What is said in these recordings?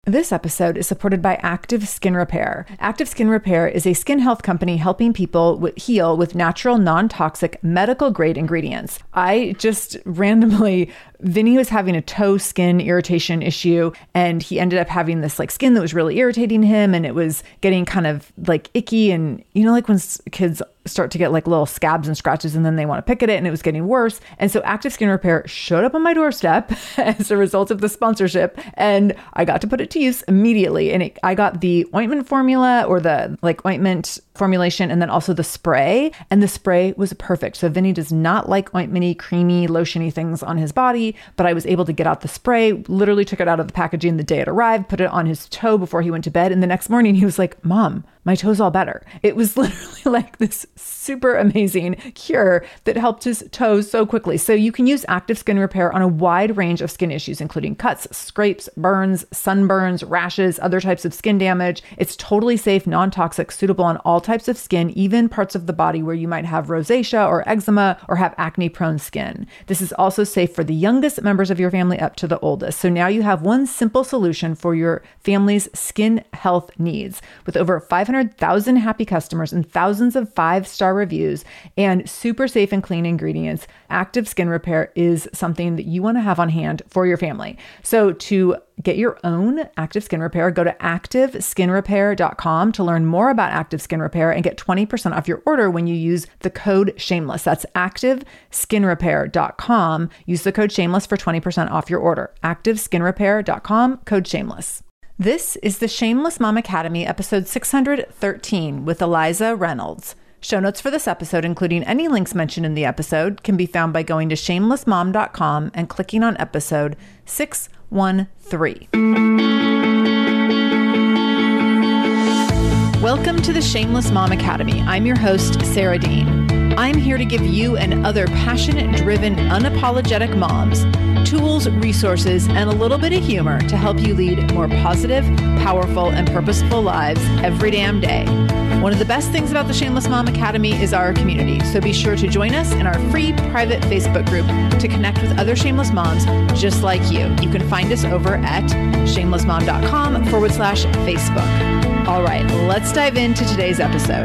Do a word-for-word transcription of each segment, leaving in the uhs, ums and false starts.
This episode is supported by Active Skin Repair. Active Skin Repair is a skin health company helping people with, heal with natural, non-toxic, medical-grade ingredients. I just randomly, Vinny was having a toe skin irritation issue, and he ended up having this like skin that was really irritating him, and it was getting kind of like icky, and you know, like when kids start to get like little scabs and scratches and then they want to pick at it, and it was getting worse. And so Active Skin Repair showed up on my doorstep as a result of the sponsorship, and I got to put it to use immediately. And it, I got the ointment formula, or the like ointment formulation, and then also the spray, and the spray was perfect. So Vinny does not like ointmenty, creamy, lotiony things on his body, but I was able to get out the spray, literally took it out of the packaging the day it arrived, put it on his toe before he went to bed. And the next morning he was like, "Mom, my toe's all better." It was literally like this super amazing cure that helped his toes so quickly. So you can use Active Skin Repair on a wide range of skin issues, including cuts, scrapes, burns, sunburns, rashes, other types of skin damage. It's totally safe, non-toxic, suitable on all types of skin, even parts of the body where you might have rosacea or eczema or have acne-prone skin. This is also safe for the youngest members of your family up to the oldest. So now you have one simple solution for your family's skin health needs. With over five hundred thousand happy customers and thousands of five-star reviews and super safe and clean ingredients, Active Skin Repair is something that you want to have on hand for your family. So to get your own Active Skin Repair, go to active skin repair dot com to learn more about Active Skin Repair and get twenty percent off your order when you use the code SHAMELESS. That's active skin repair dot com. Use the code SHAMELESS for twenty percent off your order. active skin repair dot com, code SHAMELESS. This is the Shameless Mom Academy, episode six hundred thirteen with Eliza Reynolds. Show notes for this episode, including any links mentioned in the episode, can be found by going to shameless mom dot com and clicking on episode six one three. Welcome to the Shameless Mom Academy. I'm your host, Sarah Dean. I'm here to give you and other passionate, driven, unapologetic moms tools, resources, and a little bit of humor to help you lead more positive, powerful, and purposeful lives every damn day. One of the best things about the Shameless Mom Academy is our community, so be sure to join us in our free private Facebook group to connect with other shameless moms just like you. You can find us over at shameless mom dot com forward slash Facebook. All right, let's dive into today's episode.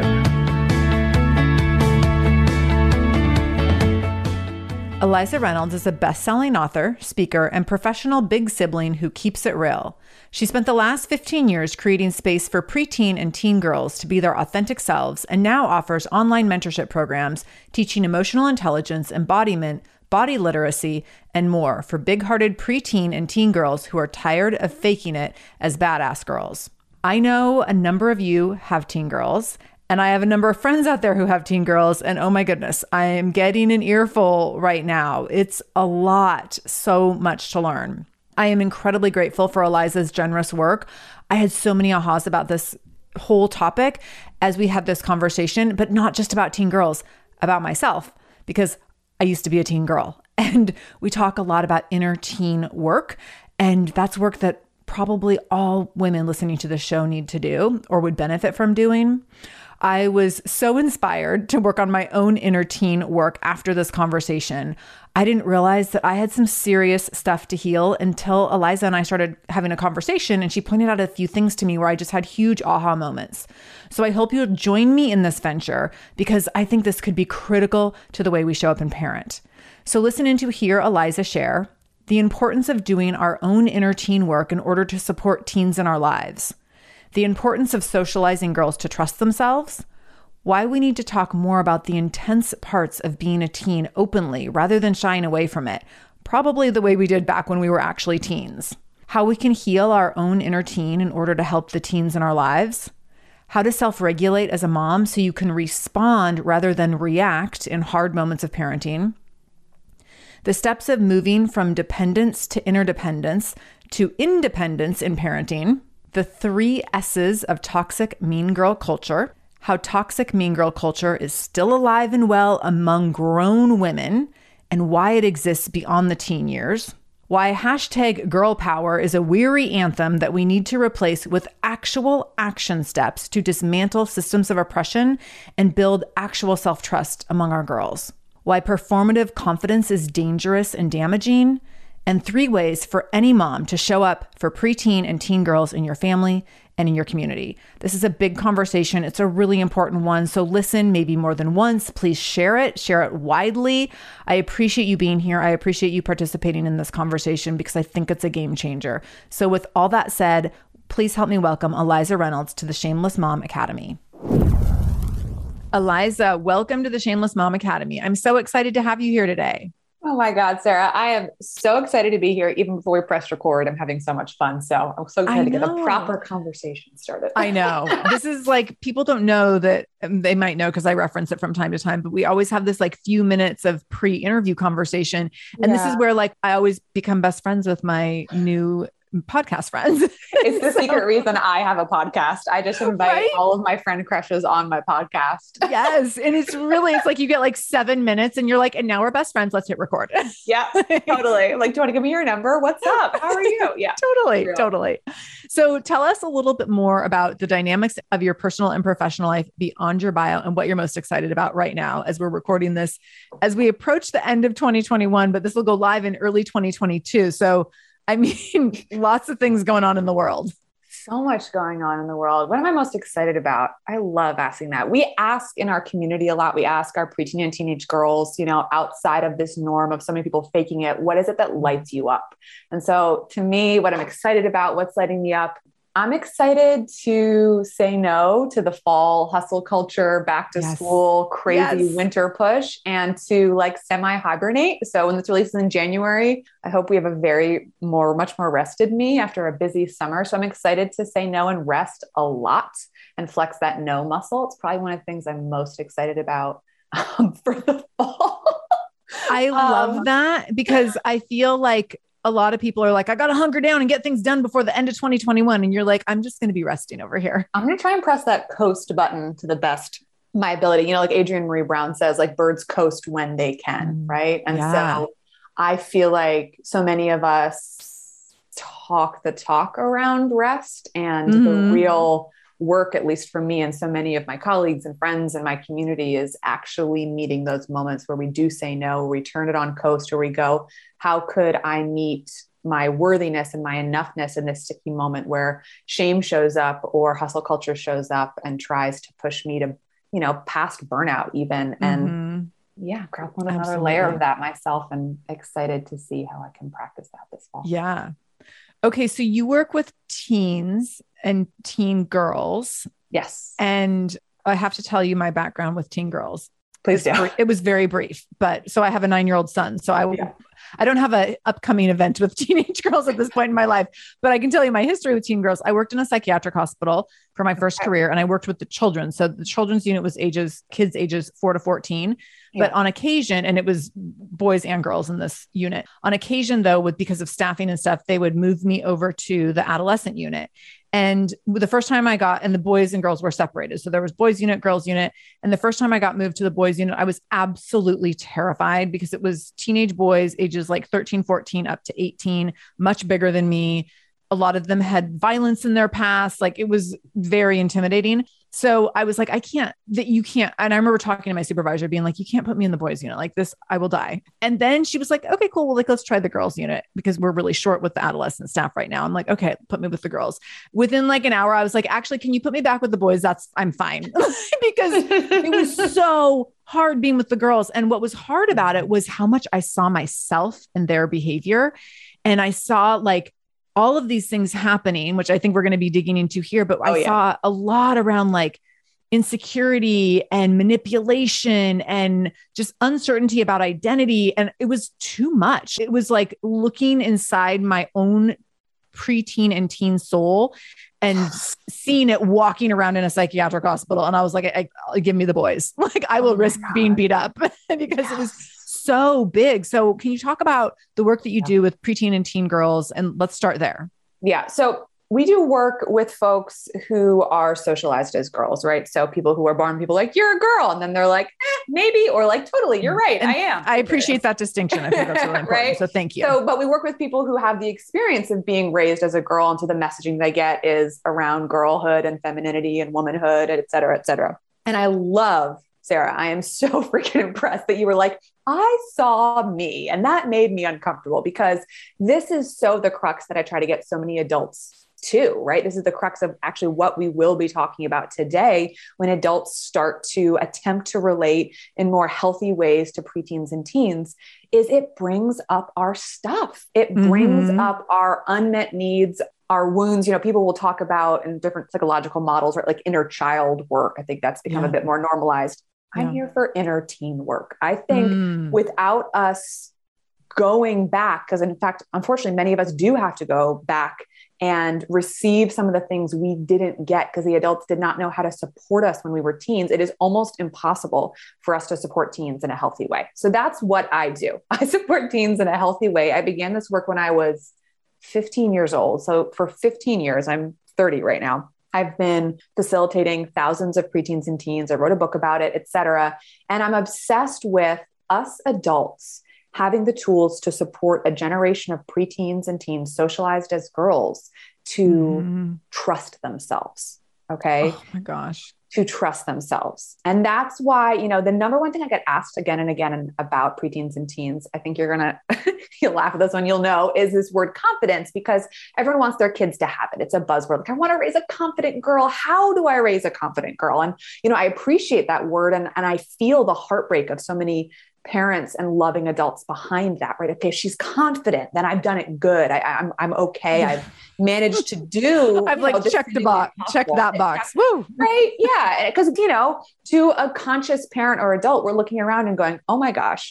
Eliza Reynolds is a best-selling author, speaker, and professional big sibling who keeps it real. She spent the last fifteen years creating space for preteen and teen girls to be their authentic selves, and now offers online mentorship programs teaching emotional intelligence, embodiment, body literacy, and more for big-hearted preteen and teen girls who are tired of faking it as badass girls. I know a number of you have teen girls, and I have a number of friends out there who have teen girls, and oh my goodness, I am getting an earful right now. It's a lot, so much to learn. I am incredibly grateful for Eliza's generous work. I had so many ahas about this whole topic as we had this conversation, but not just about teen girls, about myself, because I used to be a teen girl. And we talk a lot about inner teen work, and that's work that probably all women listening to the show need to do or would benefit from doing. I was so inspired to work on my own inner teen work after this conversation. I didn't realize that I had some serious stuff to heal until Eliza and I started having a conversation, and she pointed out a few things to me where I just had huge aha moments. So I hope you'll join me in this venture because I think this could be critical to the way we show up and parent. So listen in to hear Eliza share the importance of doing our own inner teen work in order to support teens in our lives, the importance of socializing girls to trust themselves, why we need to talk more about the intense parts of being a teen openly rather than shying away from it, probably the way we did back when we were actually teens, how we can heal our own inner teen in order to help the teens in our lives, how to self-regulate as a mom so you can respond rather than react in hard moments of parenting, the steps of moving from dependence to interdependence to independence in parenting, the three S's of toxic mean girl culture, how toxic mean girl culture is still alive and well among grown women, and why it exists beyond the teen years, why hashtag girl power is a weary anthem that we need to replace with actual action steps to dismantle systems of oppression and build actual self-trust among our girls, why performative confidence is dangerous and damaging, and three ways for any mom to show up for preteen and teen girls in your family and in your community. This is a big conversation. It's a really important one. So listen maybe more than once. Please share it, share it widely. I appreciate you being here. I appreciate you participating in this conversation because I think it's a game changer. So with all that said, please help me welcome Eliza Reynolds to the Shameless Mom Academy. Eliza, welcome to the Shameless Mom Academy. I'm so excited to have you here today. Oh my God, Sarah, I am so excited to be here. Even before we pressed record, I'm having so much fun. So I'm so excited to get the proper conversation started. I know. This is like, people don't know that, um, they might know because I reference it from time to time, but we always have this like few minutes of pre-interview conversation. And yeah. This is where like, I always become best friends with my new podcast friends. It's the so, secret reason I have a podcast. I just invite right? all of my friend crushes on my podcast. Yes. And it's really, it's like you get like seven minutes and you're like, and now we're best friends. Let's hit record. Yeah, totally. Like, do you want to give me your number? What's up? How are you? Yeah, totally. Totally. So tell us a little bit more about the dynamics of your personal and professional life beyond your bio and what you're most excited about right now as we're recording this, as we approach the end of twenty twenty-one, but this will go live in early twenty twenty-two. So I mean, lots of things going on in the world. So much going on in the world. What am I most excited about? I love asking that. We ask in our community a lot. We ask our preteen and teenage girls, you know, outside of this norm of so many people faking it, what is it that lights you up? And so to me, what I'm excited about, what's lighting me up, I'm excited to say no to the fall hustle culture, back to yes. school, crazy yes. winter push, and to like semi hibernate. So when this releases in January, I hope we have a very more, much more rested me after a busy summer. So I'm excited to say no and rest a lot and flex that no muscle. It's probably one of the things I'm most excited about um, for the fall. I love um, that because I feel like a lot of people are like, I got to hunker down and get things done before the end of twenty twenty-one. And you're like, I'm just going to be resting over here. I'm going to try and press that coast button to the best of my ability. You know, like Adrienne Maree Brown says, like birds coast when they can. Right. And yeah. so I feel like so many of us talk the talk around rest, and mm-hmm. the real work, at least for me and so many of my colleagues and friends in my community, is actually meeting those moments where we do say no, where we turn it on coast, or we go, how could I meet my worthiness and my enoughness in this sticky moment where shame shows up or hustle culture shows up and tries to push me to, you know, past burnout even. And mm-hmm. yeah, grab on another Absolutely. layer of that myself, and excited to see how I can practice that this fall. Yeah. Okay. So you work with teens and teen girls. Yes. And I have to tell you my background with teen girls. Please do. It was very brief, but so I have a nine-year-old son. So I, yeah. I don't have an upcoming event with teenage girls at this point in my life, but I can tell you my history with teen girls. I worked in a psychiatric hospital for my first okay. career, and I worked with the children. So the children's unit was ages, kids ages four to fourteen, yeah. but on occasion, and it was boys and girls in this unit. On occasion though, with, because of staffing and stuff, they would move me over to the adolescent unit. And the first time I got, and the boys and girls were separated. So there was boys unit, girls unit. And the first time I got moved to the boys unit, I was absolutely terrified because it was teenage boys, ages like thirteen, fourteen, up to eighteen, much bigger than me. A lot of them had violence in their past. Like it was very intimidating. So I was like, I can't, that you can't. And I remember talking to my supervisor being like, you can't put me in the boys unit like this. I will die. And then she was like, okay, cool. Well, like, let's try the girls unit because we're really short with the adolescent staff right now. I'm like, okay, put me with the girls. Within like an hour, I was like, actually, can you put me back with the boys? That's, I'm fine. Because it was so hard being with the girls. And what was hard about it was how much I saw myself and their behavior. And I saw like, all of these things happening, which I think we're going to be digging into here, but I oh, yeah. saw a lot around like insecurity and manipulation and just uncertainty about identity. And it was too much. It was like looking inside my own preteen and teen soul and seeing it walking around in a psychiatric hospital. And I was like, I, I, give me the boys. Like I will oh risk God. being beat up because yes. it was so big. So can you talk about the work that you do with preteen and teen girls? And let's start there. Yeah. So we do work with folks who are socialized as girls, right? So people who are born, people like, you're a girl. And then they're like, eh, maybe, or like, totally, you're right. And I am. I appreciate that distinction. I think that's really important. Right? So thank you. So, but we work with people who have the experience of being raised as a girl. And so the messaging they get is around girlhood and femininity and womanhood, et cetera, et cetera. And I love Sarah, I am so freaking impressed that you were like, I saw me. And that made me uncomfortable, because this is so the crux that I try to get so many adults to, right? This is the crux of actually what we will be talking about today when adults start to attempt to relate in more healthy ways to preteens and teens, is it brings up our stuff. It brings mm-hmm. up our unmet needs, our wounds. You know, people will talk about in different psychological models, right? Like inner child work. I think that's become yeah. a bit more normalized. Yeah. I'm here for inner teen work. I think mm. without us going back, because in fact, unfortunately, many of us do have to go back and receive some of the things we didn't get because the adults did not know how to support us when we were teens. It is almost impossible for us to support teens in a healthy way. So that's what I do. I support teens in a healthy way. I began this work when I was fifteen years old. So for fifteen years, I'm thirty right now. I've been facilitating thousands of preteens and teens. I wrote a book about it, et cetera. And I'm obsessed with us adults having the tools to support a generation of preteens and teens socialized as girls to mm. trust themselves. Okay. Oh my gosh. To trust themselves. And that's why, you know, the number one thing I get asked again and again about preteens and teens, I think you're going to, you'll laugh at this one, you'll know, is this word confidence, because everyone wants their kids to have it. It's a buzzword. Like, I want to raise a confident girl. How do I raise a confident girl? And, you know, I appreciate that word. And, and I feel the heartbreak of so many parents and loving adults behind that, right? Okay, she's confident, then I've done it good. I, I'm I'm okay. I've managed to do. I've like know, checked the box, checked that box. Woo. Right? Yeah, because you know, to a conscious parent or adult, we're looking around and going, "Oh my gosh,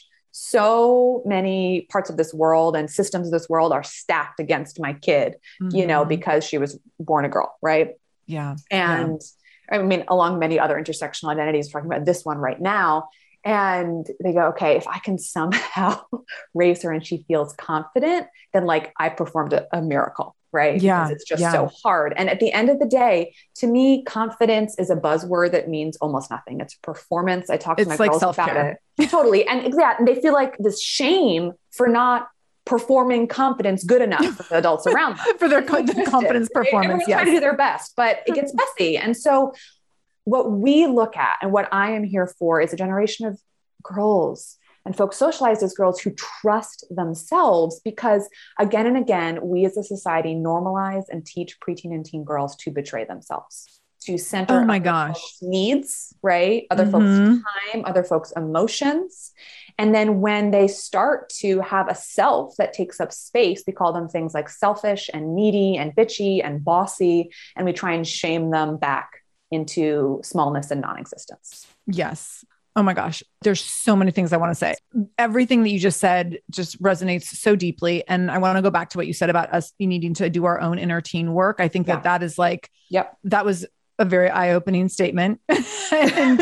so many parts of this world and systems of this world are stacked against my kid." Mm-hmm. You know, because she was born a girl, right? Yeah, and yeah. I mean, along many other intersectional identities, we're talking about this one right now. And they go, okay, if I can somehow raise her and she feels confident, then like I performed a, a miracle, right? Yeah. Because it's just yeah. so hard. And at the end of the day, to me, confidence is a buzzword that means almost nothing. It's performance. I talk to it's my like girls self-care. about it. Totally. And exactly. And they feel like this shame for not performing confidence good enough for the adults around them. For their confidence right? performance. Yes. Trying to do their best, but it gets messy. And so what we look at and what I am here for is a generation of girls and folks socialized as girls who trust themselves, because again and again, we as a society normalize and teach preteen and teen girls to betray themselves, to center oh my other gosh. folks' needs, right? Other Mm-hmm. folks' time, other folks' emotions. And then when they start to have a self that takes up space, we call them things like selfish and needy and bitchy and bossy, and we try and shame them back into smallness and non-existence. Yes. Oh my gosh. There's so many things I want to say. Everything that you just said just resonates so deeply. And I want to go back to what you said about us needing to do our own inner teen work. I think yeah. that that is like, yep. that was a very eye-opening statement. and,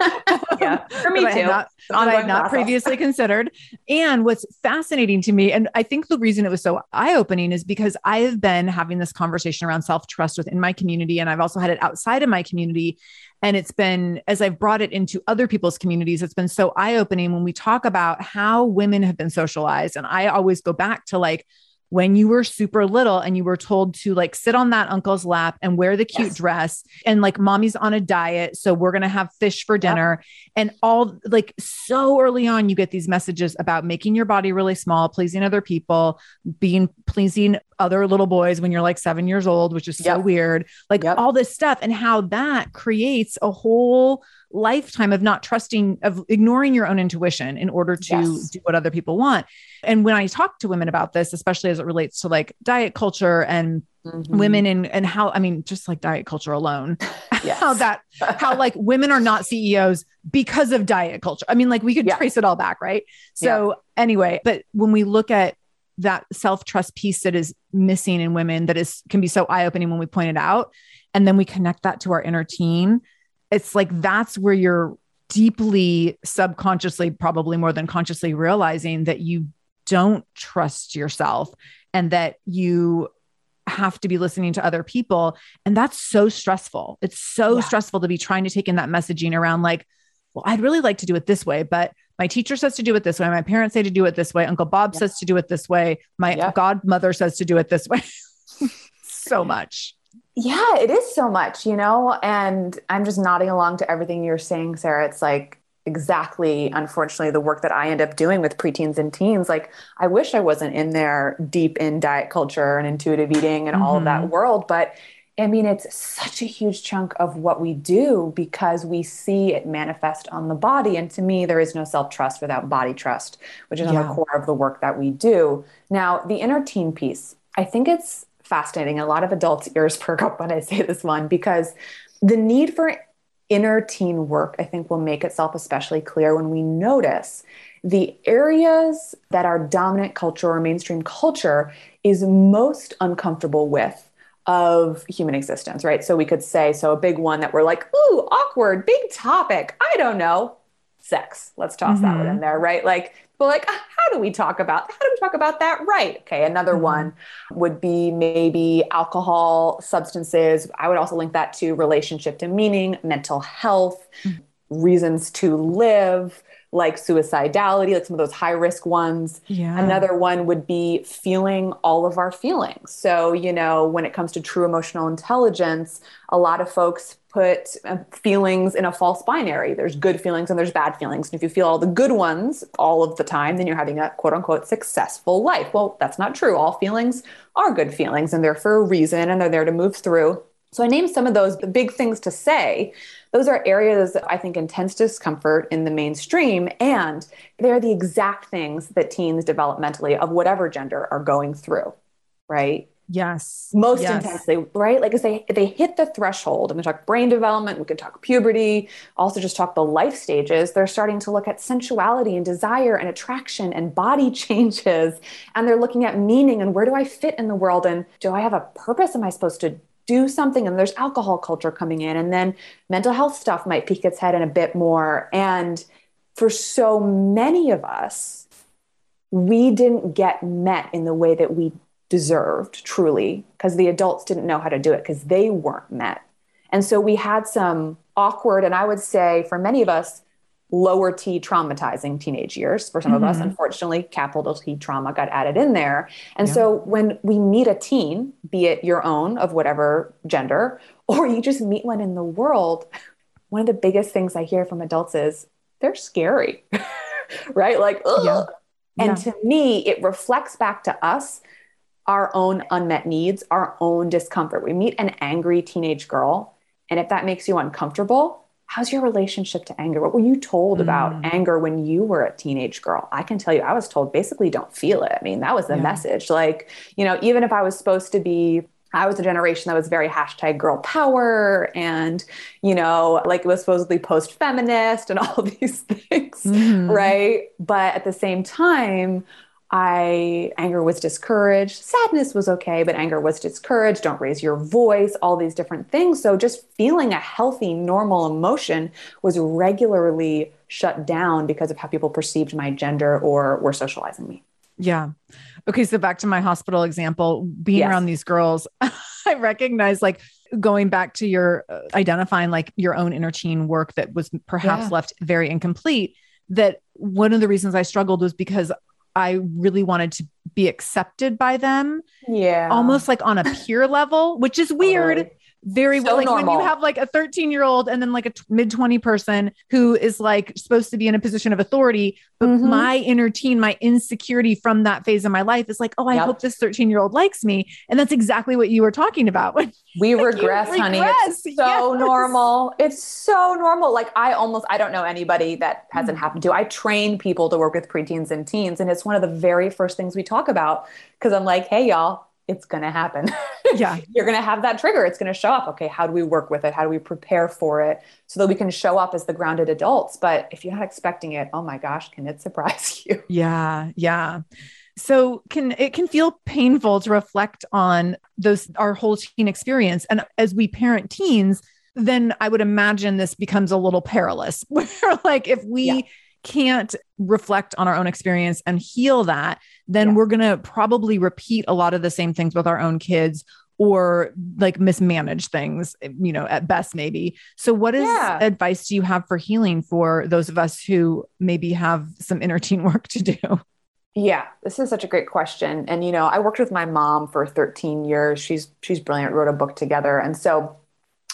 yeah, for me that too. I had not, that I had not previously considered. And what's fascinating to me, and I think the reason it was so eye-opening is because I have been having this conversation around self-trust within my community. And I've also had it outside of my community. And it's been, as I've brought it into other people's communities, it's been so eye-opening when we talk about how women have been socialized. And I always go back to like, when you were super little and you were told to like sit on that uncle's lap and wear the cute yes. dress, and like mommy's on a diet, so we're going to have fish for dinner. Yep. And all like so early on, you get these messages about making your body really small, pleasing other people, being pleasing other little boys when you're like seven years old, which is so yep. weird, like yep. all this stuff, and how that creates a whole lifetime of not trusting, of ignoring your own intuition in order to yes. do what other people want. And when I talk to women about this, especially as it relates to like diet culture and mm-hmm. women and, and how, I mean, just like diet culture alone, yes. how that, how like women are not C E Os because of diet culture. I mean, like we could yeah. trace it all back. Right. So yeah. anyway, but when we look at that self-trust piece that is missing in women, that is, can be so eye-opening when we point it out, and then we connect that to our inner teen, it's like, that's where you're deeply subconsciously, probably more than consciously, realizing that you don't trust yourself and that you have to be listening to other people. And that's so stressful. It's so yeah. stressful to be trying to take in that messaging around like, well, I'd really like to do it this way, but my teacher says to do it this way. My parents say to do it this way. Uncle Bob yeah. says to do it this way. My yeah. godmother says to do it this way. So much. Yeah, it is so much, you know, and I'm just nodding along to everything you're saying, Sarah. It's like, exactly, unfortunately, the work that I end up doing with preteens and teens. Like, I wish I wasn't in there deep in diet culture and intuitive eating and all of that Mm-hmm. world. But I mean, it's such a huge chunk of what we do because we see it manifest on the body. And to me, there is no self trust without body trust, which is on the Yeah. core of the work that we do. Now, the inner teen piece, I think it's fascinating. A lot of adults' ears perk up when I say this one because the need for inner teen work, I think, will make itself especially clear when we notice the areas that our dominant culture or mainstream culture is most uncomfortable with of human existence, right? So we could say, so a big one that we're like, ooh, awkward, big topic. I don't know. Sex. Let's toss that one Mm-hmm. in there, right? Like, but like, how do we talk about, how do we talk about that? Right. Okay. Another Mm-hmm. one would be maybe alcohol, substances. I would also link that to relationship to meaning, mental health, reasons to live, like suicidality, like some of those high risk ones. Yeah. Another one would be feeling all of our feelings. So, you know, when it comes to true emotional intelligence, a lot of folks put uh, feelings in a false binary. There's good feelings and there's bad feelings. And if you feel all the good ones all of the time, then you're having a quote unquote successful life. Well, that's not true. All feelings are good feelings and they're for a reason and they're there to move through. So I named some of those the big things to say. Those are areas of, I think, intense discomfort in the mainstream. And they're the exact things that teens developmentally of whatever gender are going through, right? Yes. Most Yes. intensely, right? Like as they, they hit the threshold, and we talk brain development, we can talk puberty, also just talk the life stages, they're starting to look at sensuality and desire and attraction and body changes. And they're looking at meaning and where do I fit in the world? And do I have a purpose? Am I supposed to do something? And there's alcohol culture coming in. And then mental health stuff might peek its head in a bit more. And for so many of us, we didn't get met in the way that we deserved truly because the adults didn't know how to do it because they weren't met. And so we had some awkward, and I would say for many of us, lower T traumatizing teenage years. For some Mm-hmm. of us, unfortunately, capital T trauma got added in there. And Yeah. so when we meet a teen, be it your own of whatever gender, or you just meet one in the world, one of the biggest things I hear from adults is they're scary, right? Like, ugh. Yeah. And Yeah. to me, it reflects back to us our own unmet needs, our own discomfort. We meet an angry teenage girl, and if that makes you uncomfortable, how's your relationship to anger? What were you told about Mm. anger when you were a teenage girl? I can tell you, I was told basically don't feel it. I mean, that was the Yeah. message. Like, you know, even if I was supposed to be, I was a generation that was very hashtag girl power and, you know, like it was supposedly post-feminist and all these things, Mm-hmm. right? But at the same time, I anger was discouraged. Sadness was okay, but anger was discouraged. Don't raise your voice, all these different things. So just feeling a healthy, normal emotion was regularly shut down because of how people perceived my gender or were socializing me. Yeah. Okay. So back to my hospital example, being Yes. around these girls, I recognize like going back to your uh, identifying like your own inner teen work that was perhaps Yeah. left very incomplete, that one of the reasons I struggled was because I really wanted to be accepted by them, Yeah. almost like on a peer level, which is weird. Totally. Very So like normal. when you have like a thirteen year old and then like a mid twenty person who is like supposed to be in a position of authority, but Mhm. my inner teen, my insecurity from that phase of my life is like, oh, I Yep. hope this thirteen year old likes me. And that's exactly what you were talking about. We Like, you regress, honey. regress. It's so Yes. normal. It's so normal. Like I almost, I don't know anybody that hasn't happened to. I train people to work with preteens and teens. And it's one of the very first things we talk about because I'm like, hey, y'all, it's going to happen. Yeah. You're going to have that trigger. It's going to show up. Okay. How do we work with it? How do we prepare for it so that we can show up as the grounded adults? But if you're not expecting it, oh my gosh, can it surprise you? Yeah. Yeah. So can it can feel painful to reflect on those, our whole teen experience. And as we parent teens, then I would imagine this becomes a little perilous where like, if we Yeah. can't reflect on our own experience and heal that, then Yeah. we're going to probably repeat a lot of the same things with our own kids or like mismanage things, you know, at best maybe. So what is Yeah. advice do you have for healing for those of us who maybe have some inner teen work to do? Yeah, this is such a great question. And, you know, I worked with my mom for thirteen years. She's, she's brilliant, wrote a book together. And so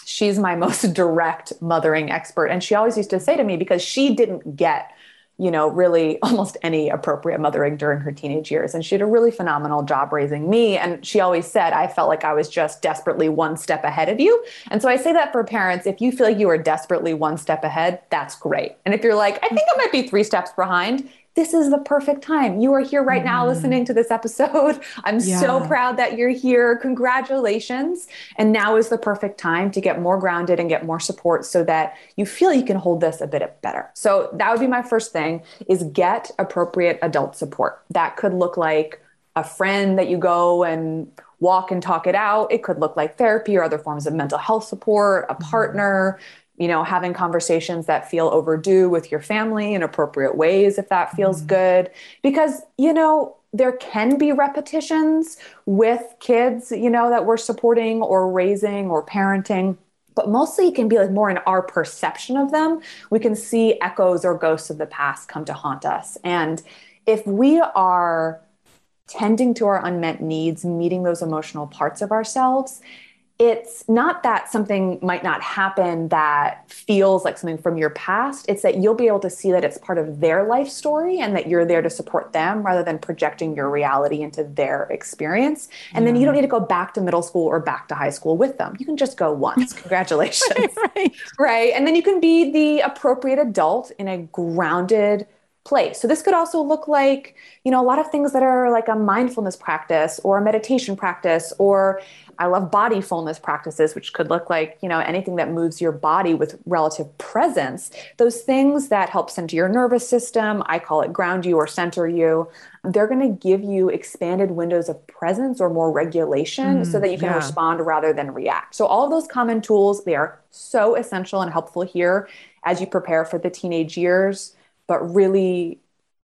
she's my most direct mothering expert. And she always used to say to me, because she didn't get, you know, really almost any appropriate mothering during her teenage years. And she did a really phenomenal job raising me. And she always said, I felt like I was just desperately one step ahead of you. And so I say that for parents, if you feel like you are desperately one step ahead, that's great. And if you're like, I think I might be three steps behind, this is the perfect time. You are here right now mm. listening to this episode. I'm yeah. so proud that you're here. Congratulations. And now is the perfect time to get more grounded and get more support so that you feel you can hold this a bit better. So that would be my first thing, is get appropriate adult support. That could look like a friend that you go and walk and talk it out. It could look like therapy or other forms of mental health support, a partner, you know, having conversations that feel overdue with your family in appropriate ways, if that feels mm-hmm. good. Because, you know, there can be repetitions with kids, you know, that we're supporting or raising or parenting, but mostly it can be like more in our perception of them. We can see echoes or ghosts of the past come to haunt us. And if we are tending to our unmet needs, meeting those emotional parts of ourselves, it's not that something might not happen that feels like something from your past. It's that you'll be able to see that it's part of their life story and that you're there to support them rather than projecting your reality into their experience. And yeah. then you don't need to go back to middle school or back to high school with them. You can just go once. Congratulations. right, right. right. And then you can be the appropriate adult in a grounded place. So this could also look like, you know, a lot of things that are like a mindfulness practice or a meditation practice, or I love body fullness practices, which could look like, you know, anything that moves your body with relative presence. Those things that help center your nervous system, I call it ground you or center you. They're going to give you expanded windows of presence or more regulation mm, so that you can yeah. respond rather than react. So all of those common tools, they are so essential and helpful here as you prepare for the teenage years. But really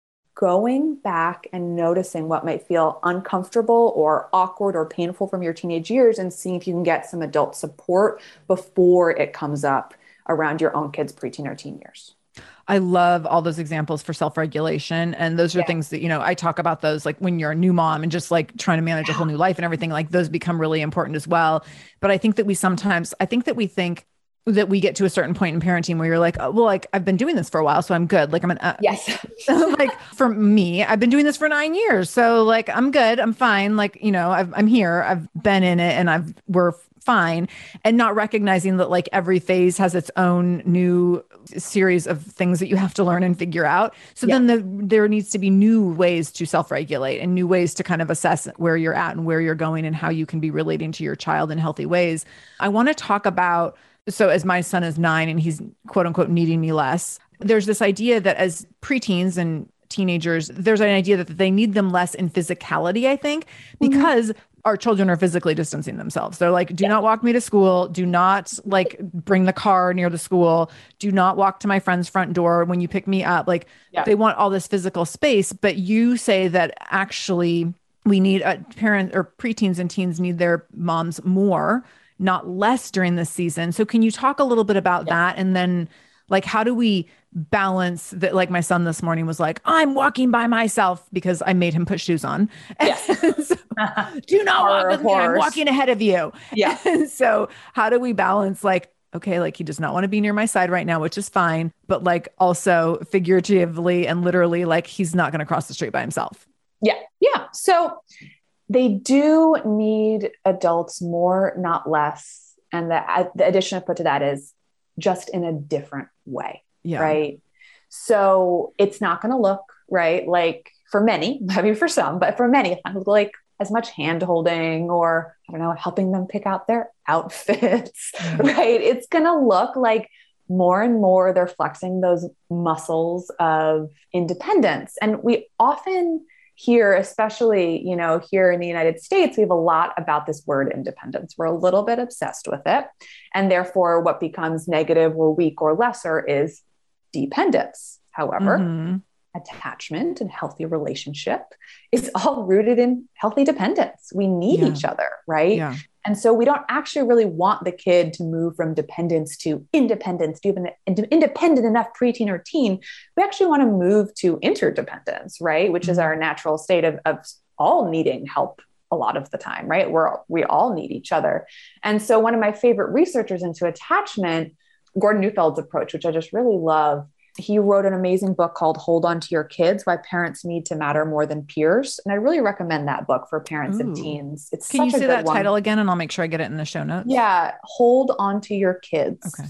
going back and noticing what might feel uncomfortable or awkward or painful from your teenage years and seeing if you can get some adult support before it comes up around your own kids' preteen or teen years. I love all those examples for self-regulation. And those are yeah. things that, you know, I talk about those like when you're a new mom and just like trying to manage yeah. a whole new life and everything, like those become really important as well. But I think that we sometimes, I think that we think that we get to a certain point in parenting where you're like, oh, well, like I've been doing this for a while, so I'm good. Like I'm an, uh, yes. like for me, I've been doing this for nine years. So like, I'm good. I'm fine. Like, you know, I've, I'm here, I've been in it and I've, we're fine. And not recognizing that like every phase has its own new series of things that you have to learn and figure out. So yeah. then the, there needs to be new ways to self-regulate and new ways to kind of assess where you're at and where you're going and how you can be relating to your child in healthy ways. I want to talk about, so as my son is nine and he's quote unquote needing me less, there's this idea that as preteens and teenagers, there's an idea that they need them less in physicality, I think, because mm-hmm. our children are physically distancing themselves. They're like, do yeah. not walk me to school. Do not like bring the car near the school. Do not walk to my friend's front door when you pick me up. Like yeah. they want all this physical space, but you say that actually we need uh, parents or preteens and teens need their moms more, not less during this season. So can you talk a little bit about yeah. that? And then like, how do we balance that? Like my son this morning was like, I'm walking by myself because I made him put shoes on. Yes. so, do not walk with me. I'm walking ahead of you. Yeah. And so how do we balance like, okay, like he does not want to be near my side right now, which is fine. But like also figuratively and literally, like he's not going to cross the street by himself. Yeah. Yeah. So they do need adults more, not less. And the, uh, the addition I put to that is just in a different way. Yeah. Right. So it's not going to look right. Like for many, maybe for some, but for many, it's not gonna look like as much hand holding or I don't know, helping them pick out their outfits, mm-hmm. right? It's going to look like more and more they're flexing those muscles of independence. And we often here, especially, you know, here in the United States, we have a lot about this word independence. We're a little bit obsessed with it. And therefore, what becomes negative or weak or lesser is dependence. However, mm-hmm. attachment and healthy relationship is all rooted in healthy dependence. We need yeah. each other, right? Yeah. And so we don't actually really want the kid to move from dependence to independence, to even independent enough preteen or teen. We actually want to move to interdependence, right? Which mm-hmm. is our natural state of, of all needing help a lot of the time, right? We're, we all need each other. And so one of my favorite researchers into attachment, Gordon Neufeld's approach, which I just really love, he wrote an amazing book called Hold On to Your Kids, Why Parents Need to Matter More Than Peers. And I really recommend that book for parents Ooh. And teens. It's Can such you a say good that one. title again? And I'll make sure I get it in the show notes. Yeah. Hold On to Your Kids. Okay.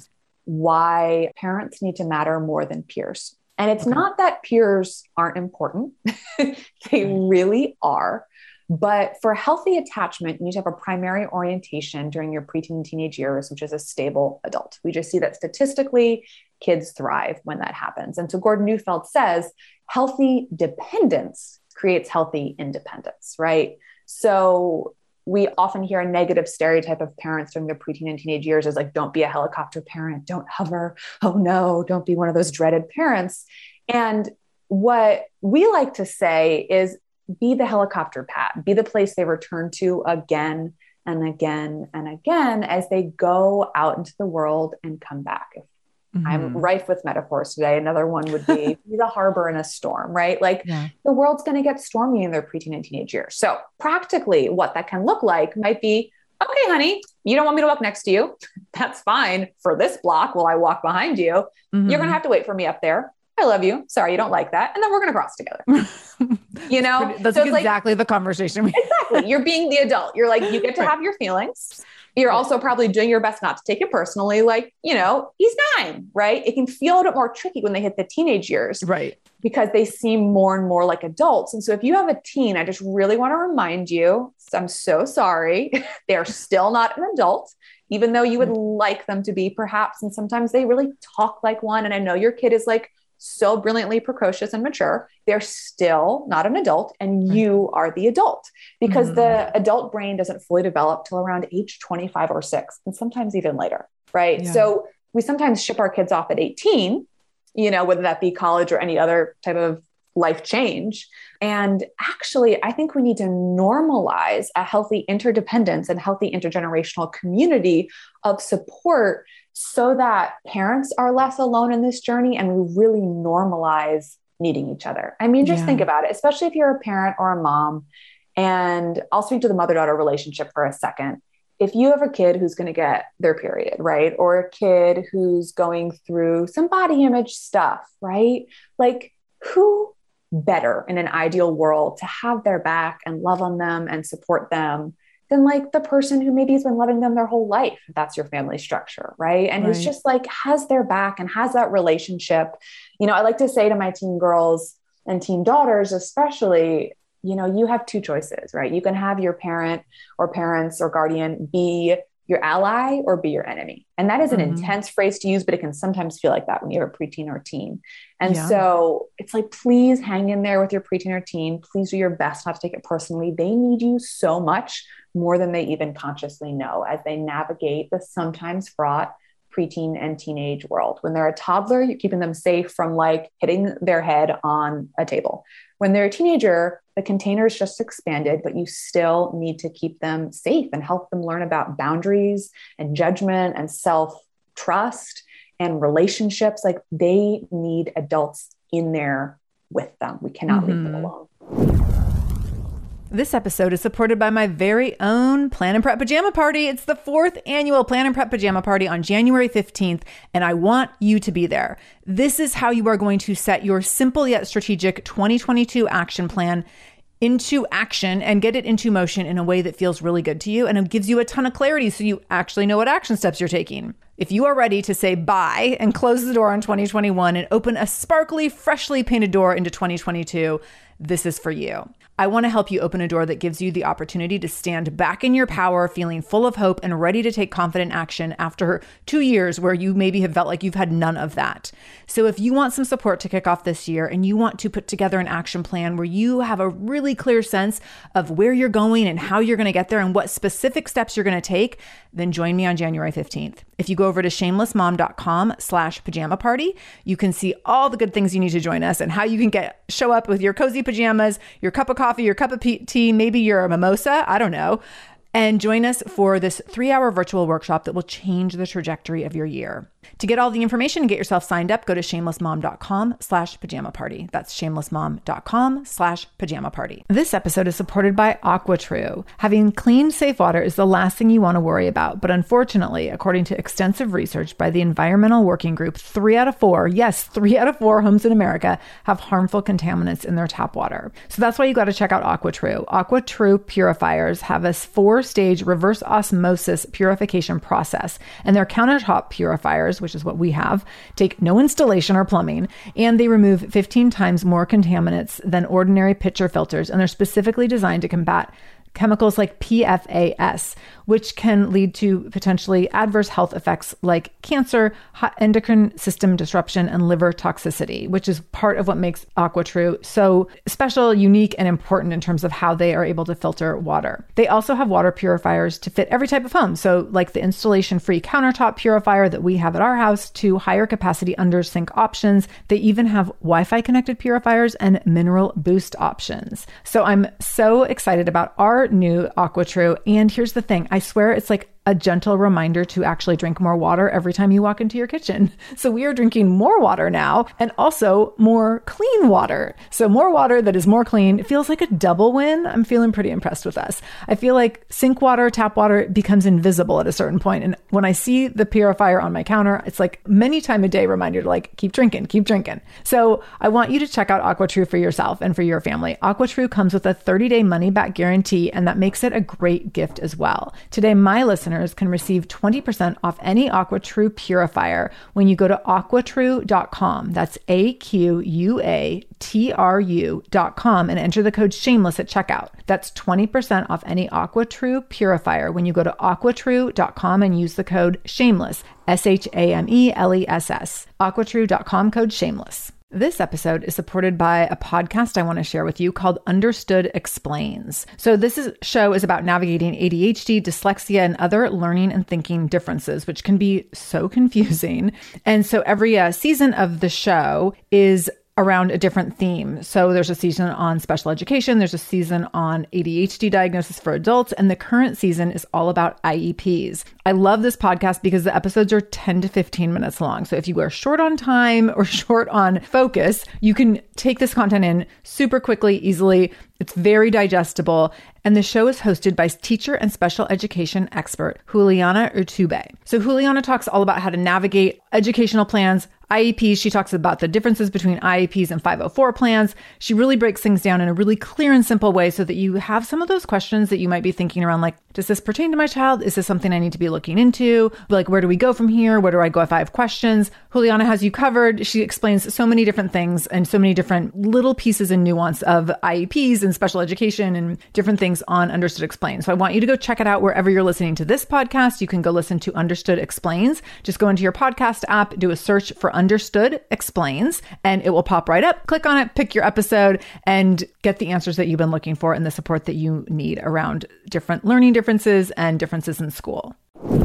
Why Parents Need to Matter More Than Peers. And it's Okay. not that peers aren't important. They really are. But for healthy attachment, you need to have a primary orientation during your preteen and teenage years, which is a stable adult. We just see that statistically, kids thrive when that happens. And so Gordon Neufeld says, healthy dependence creates healthy independence, right? So we often hear a negative stereotype of parents during their preteen and teenage years is like, don't be a helicopter parent, don't hover. Oh no, don't be one of those dreaded parents. And what we like to say is, be the helicopter pad, be the place they return to again and again and again as they go out into the world and come back. If mm-hmm. I'm rife with metaphors today, another one would be, be the harbor in a storm, right? Like yeah. the world's going to get stormy in their preteen and teenage years. So practically what that can look like might be, okay, honey, you don't want me to walk next to you. That's fine for this block while I walk behind you. Mm-hmm. You're going to have to wait for me up there. I love you. Sorry, you don't like that. And then we're going to cross together. You know, pretty, that's so exactly like, the conversation. We exactly. You're being the adult. You're like, you get to right. have your feelings. You're right. also probably doing your best not to take it personally. Like, you know, he's nine, right? It can feel a bit more tricky when they hit the teenage years, right? Because they seem more and more like adults. And so if you have a teen, I just really want to remind you, I'm so sorry. They're still not an adult, even though you would like them to be perhaps. And sometimes they really talk like one. And I know your kid is like, so brilliantly precocious and mature, they're still not an adult, and right. you are the adult, because mm-hmm. the adult brain doesn't fully develop till around age twenty-five or six, and sometimes even later, right? Yeah. So we sometimes ship our kids off at eighteen, you know, whether that be college or any other type of life change. And actually, I think we need to normalize a healthy interdependence and healthy intergenerational community of support so that parents are less alone in this journey, and we really normalize needing each other. I mean, just yeah. think about it, especially if you're a parent or a mom. And I'll speak to the mother-daughter relationship for a second. If you have a kid who's going to get their period, right? Or a kid who's going through some body image stuff, right? Like, who better in an ideal world to have their back and love on them and support them than like the person who maybe has been loving them their whole life, if that's your family structure, right? And right. who's just like has their back and has that relationship. You know, I like to say to my teen girls and teen daughters, especially, you know, you have two choices, right? You can have your parent or parents or guardian be your ally or be your enemy. And that is an mm-hmm. intense phrase to use, but it can sometimes feel like that when you have a preteen or teen. And yeah. so it's like, please hang in there with your preteen or teen. Please do your best not to take it personally. They need you so much more than they even consciously know as they navigate the sometimes fraught preteen and teenage world. When they're a toddler, you're keeping them safe from like hitting their head on a table. When they're a teenager, the container is just expanded, but you still need to keep them safe and help them learn about boundaries and judgment and self-trust and relationships. Like they need adults in there with them. We cannot mm-hmm. leave them alone. This episode is supported by my very own Plan and Prep Pajama Party. It's the fourth annual Plan and Prep Pajama Party on January fifteenth, and I want you to be there. This is how you are going to set your simple yet strategic twenty twenty-two action plan into action and get it into motion in a way that feels really good to you, and it gives you a ton of clarity so you actually know what action steps you're taking. If you are ready to say bye and close the door on twenty twenty-one and open a sparkly, freshly painted door into twenty twenty-two, this is for you. I want to help you open a door that gives you the opportunity to stand back in your power, feeling full of hope and ready to take confident action after two years where you maybe have felt like you've had none of that. So if you want some support to kick off this year and you want to put together an action plan where you have a really clear sense of where you're going and how you're going to get there and what specific steps you're going to take, then join me on January fifteenth. If you go over to shamelessmom.com slash pajama party, you can see all the good things you need to join us and how you can get show up with your cozy pajamas, your cup of coffee, your cup of tea, maybe your mimosa, I don't know, and join us for this three-hour virtual workshop that will change the trajectory of your year. To get all the information and get yourself signed up, go to shamelessmom.com slash pajama party. That's shamelessmom.com slash pajama party. This episode is supported by AquaTrue. Having clean, safe water is the last thing you want to worry about. But unfortunately, according to extensive research by the Environmental Working Group, three out of four, yes, three out of four homes in America have harmful contaminants in their tap water. So that's why you got to check out AquaTrue. AquaTrue purifiers have a four-stage reverse osmosis purification process, and their countertop purifiers, which is what we have, take no installation or plumbing, and they remove fifteen times more contaminants than ordinary pitcher filters, and they're specifically designed to combat chemicals like P F A S, which can lead to potentially adverse health effects like cancer, endocrine system disruption, and liver toxicity, which is part of what makes AquaTrue so special, unique, and important in terms of how they are able to filter water. They also have water purifiers to fit every type of home. So like the installation-free countertop purifier that we have at our house to higher capacity under sink options. They even have Wi-Fi connected purifiers and mineral boost options. So I'm so excited about our new AquaTrue. And here's the thing, I swear it's like a gentle reminder to actually drink more water every time you walk into your kitchen. So we are drinking more water now, and also more clean water. So more water that is more clean. It feels like a double win. I'm feeling pretty impressed with us. I feel like sink water, tap water becomes invisible at a certain point. And when I see the purifier on my counter, it's like many time a day reminder to like, keep drinking, keep drinking. So I want you to check out AquaTrue for yourself and for your family. AquaTrue comes with a thirty day money back guarantee, and that makes it a great gift as well. Today, my listeners can receive twenty percent off any AquaTrue purifier when you go to aqua true dot com. That's A Q U A T R U dot com and enter the code shameless at checkout. That's twenty percent off any AquaTrue purifier when you go to aqua true dot com and use the code shameless, S H A M E L E S S. aqua true dot com code shameless. This episode is supported by a podcast I want to share with you called Understood Explains. So this is, show is about navigating A D H D, dyslexia, and other learning and thinking differences, which can be so confusing. And so every uh, season of the show is around a different theme. So there's a season on special education, there's a season on A D H D diagnosis for adults, and the current season is all about I E Ps. I love this podcast because the episodes are ten to fifteen minutes long. So if you are short on time or short on focus, you can take this content in super quickly, easily. It's very digestible. And the show is hosted by teacher and special education expert Juliana Urtubey. So Juliana talks all about how to navigate educational plans, I E Ps. She talks about the differences between I E Ps and five oh four plans. She really breaks things down in a really clear and simple way so that you have some of those questions that you might be thinking around, like, does this pertain to my child? Is this something I need to be looking into? Like, where do we go from here? Where do I go if I have questions? Juliana has you covered. She explains so many different things and so many different little pieces and nuance of I E Ps and special education and different things on Understood Explains. So I want you to go check it out wherever you're listening to this podcast. You can go listen to Understood Explains. Just go into your podcast app, do a search for Understood Explains, and it will pop right up. Click on it, pick your episode, and get the answers that you've been looking for and the support that you need around different learning differences and differences in school.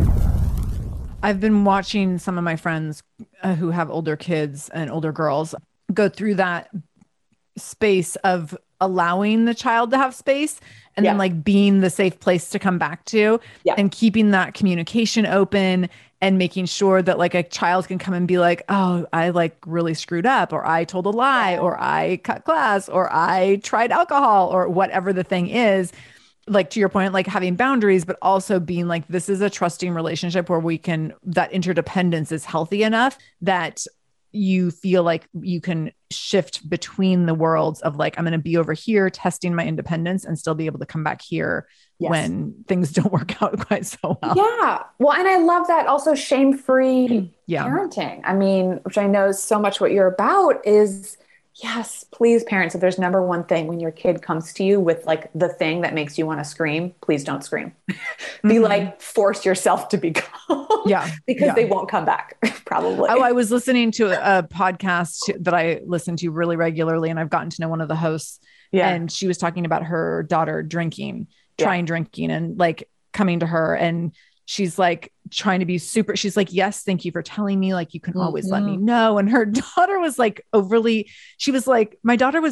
I've been watching some of my friends uh, who have older kids and older girls go through that space of allowing the child to have space and yeah. then like being the safe place to come back to yeah. and keeping that communication open and making sure that like a child can come and be like, oh, I like really screwed up, or I told a lie, yeah. or I cut class, or I tried alcohol, or whatever the thing is. Like, to your point, like having boundaries, but also being like, this is a trusting relationship where we can, that interdependence is healthy enough that you feel like you can shift between the worlds of like, I'm going to be over here testing my independence and still be able to come back here yes. when things don't work out quite so well. Yeah. Well, and I love that also shame-free yeah. parenting. I mean, which I know is so much what you're about is, yes, please, parents, if there's number one thing when your kid comes to you with like the thing that makes you want to scream, please don't scream. Be mm-hmm. like, force yourself to be calm. Yeah. because yeah. they won't come back, probably. Oh, I was listening to a podcast that I listen to really regularly, and I've gotten to know one of the hosts. Yeah. And she was talking about her daughter drinking, yeah. trying drinking, and like coming to her, and she's like trying to be super, she's like, yes, thank you for telling me, like, you can mm-hmm. always let me know. And her daughter was like overly, she was like, my daughter was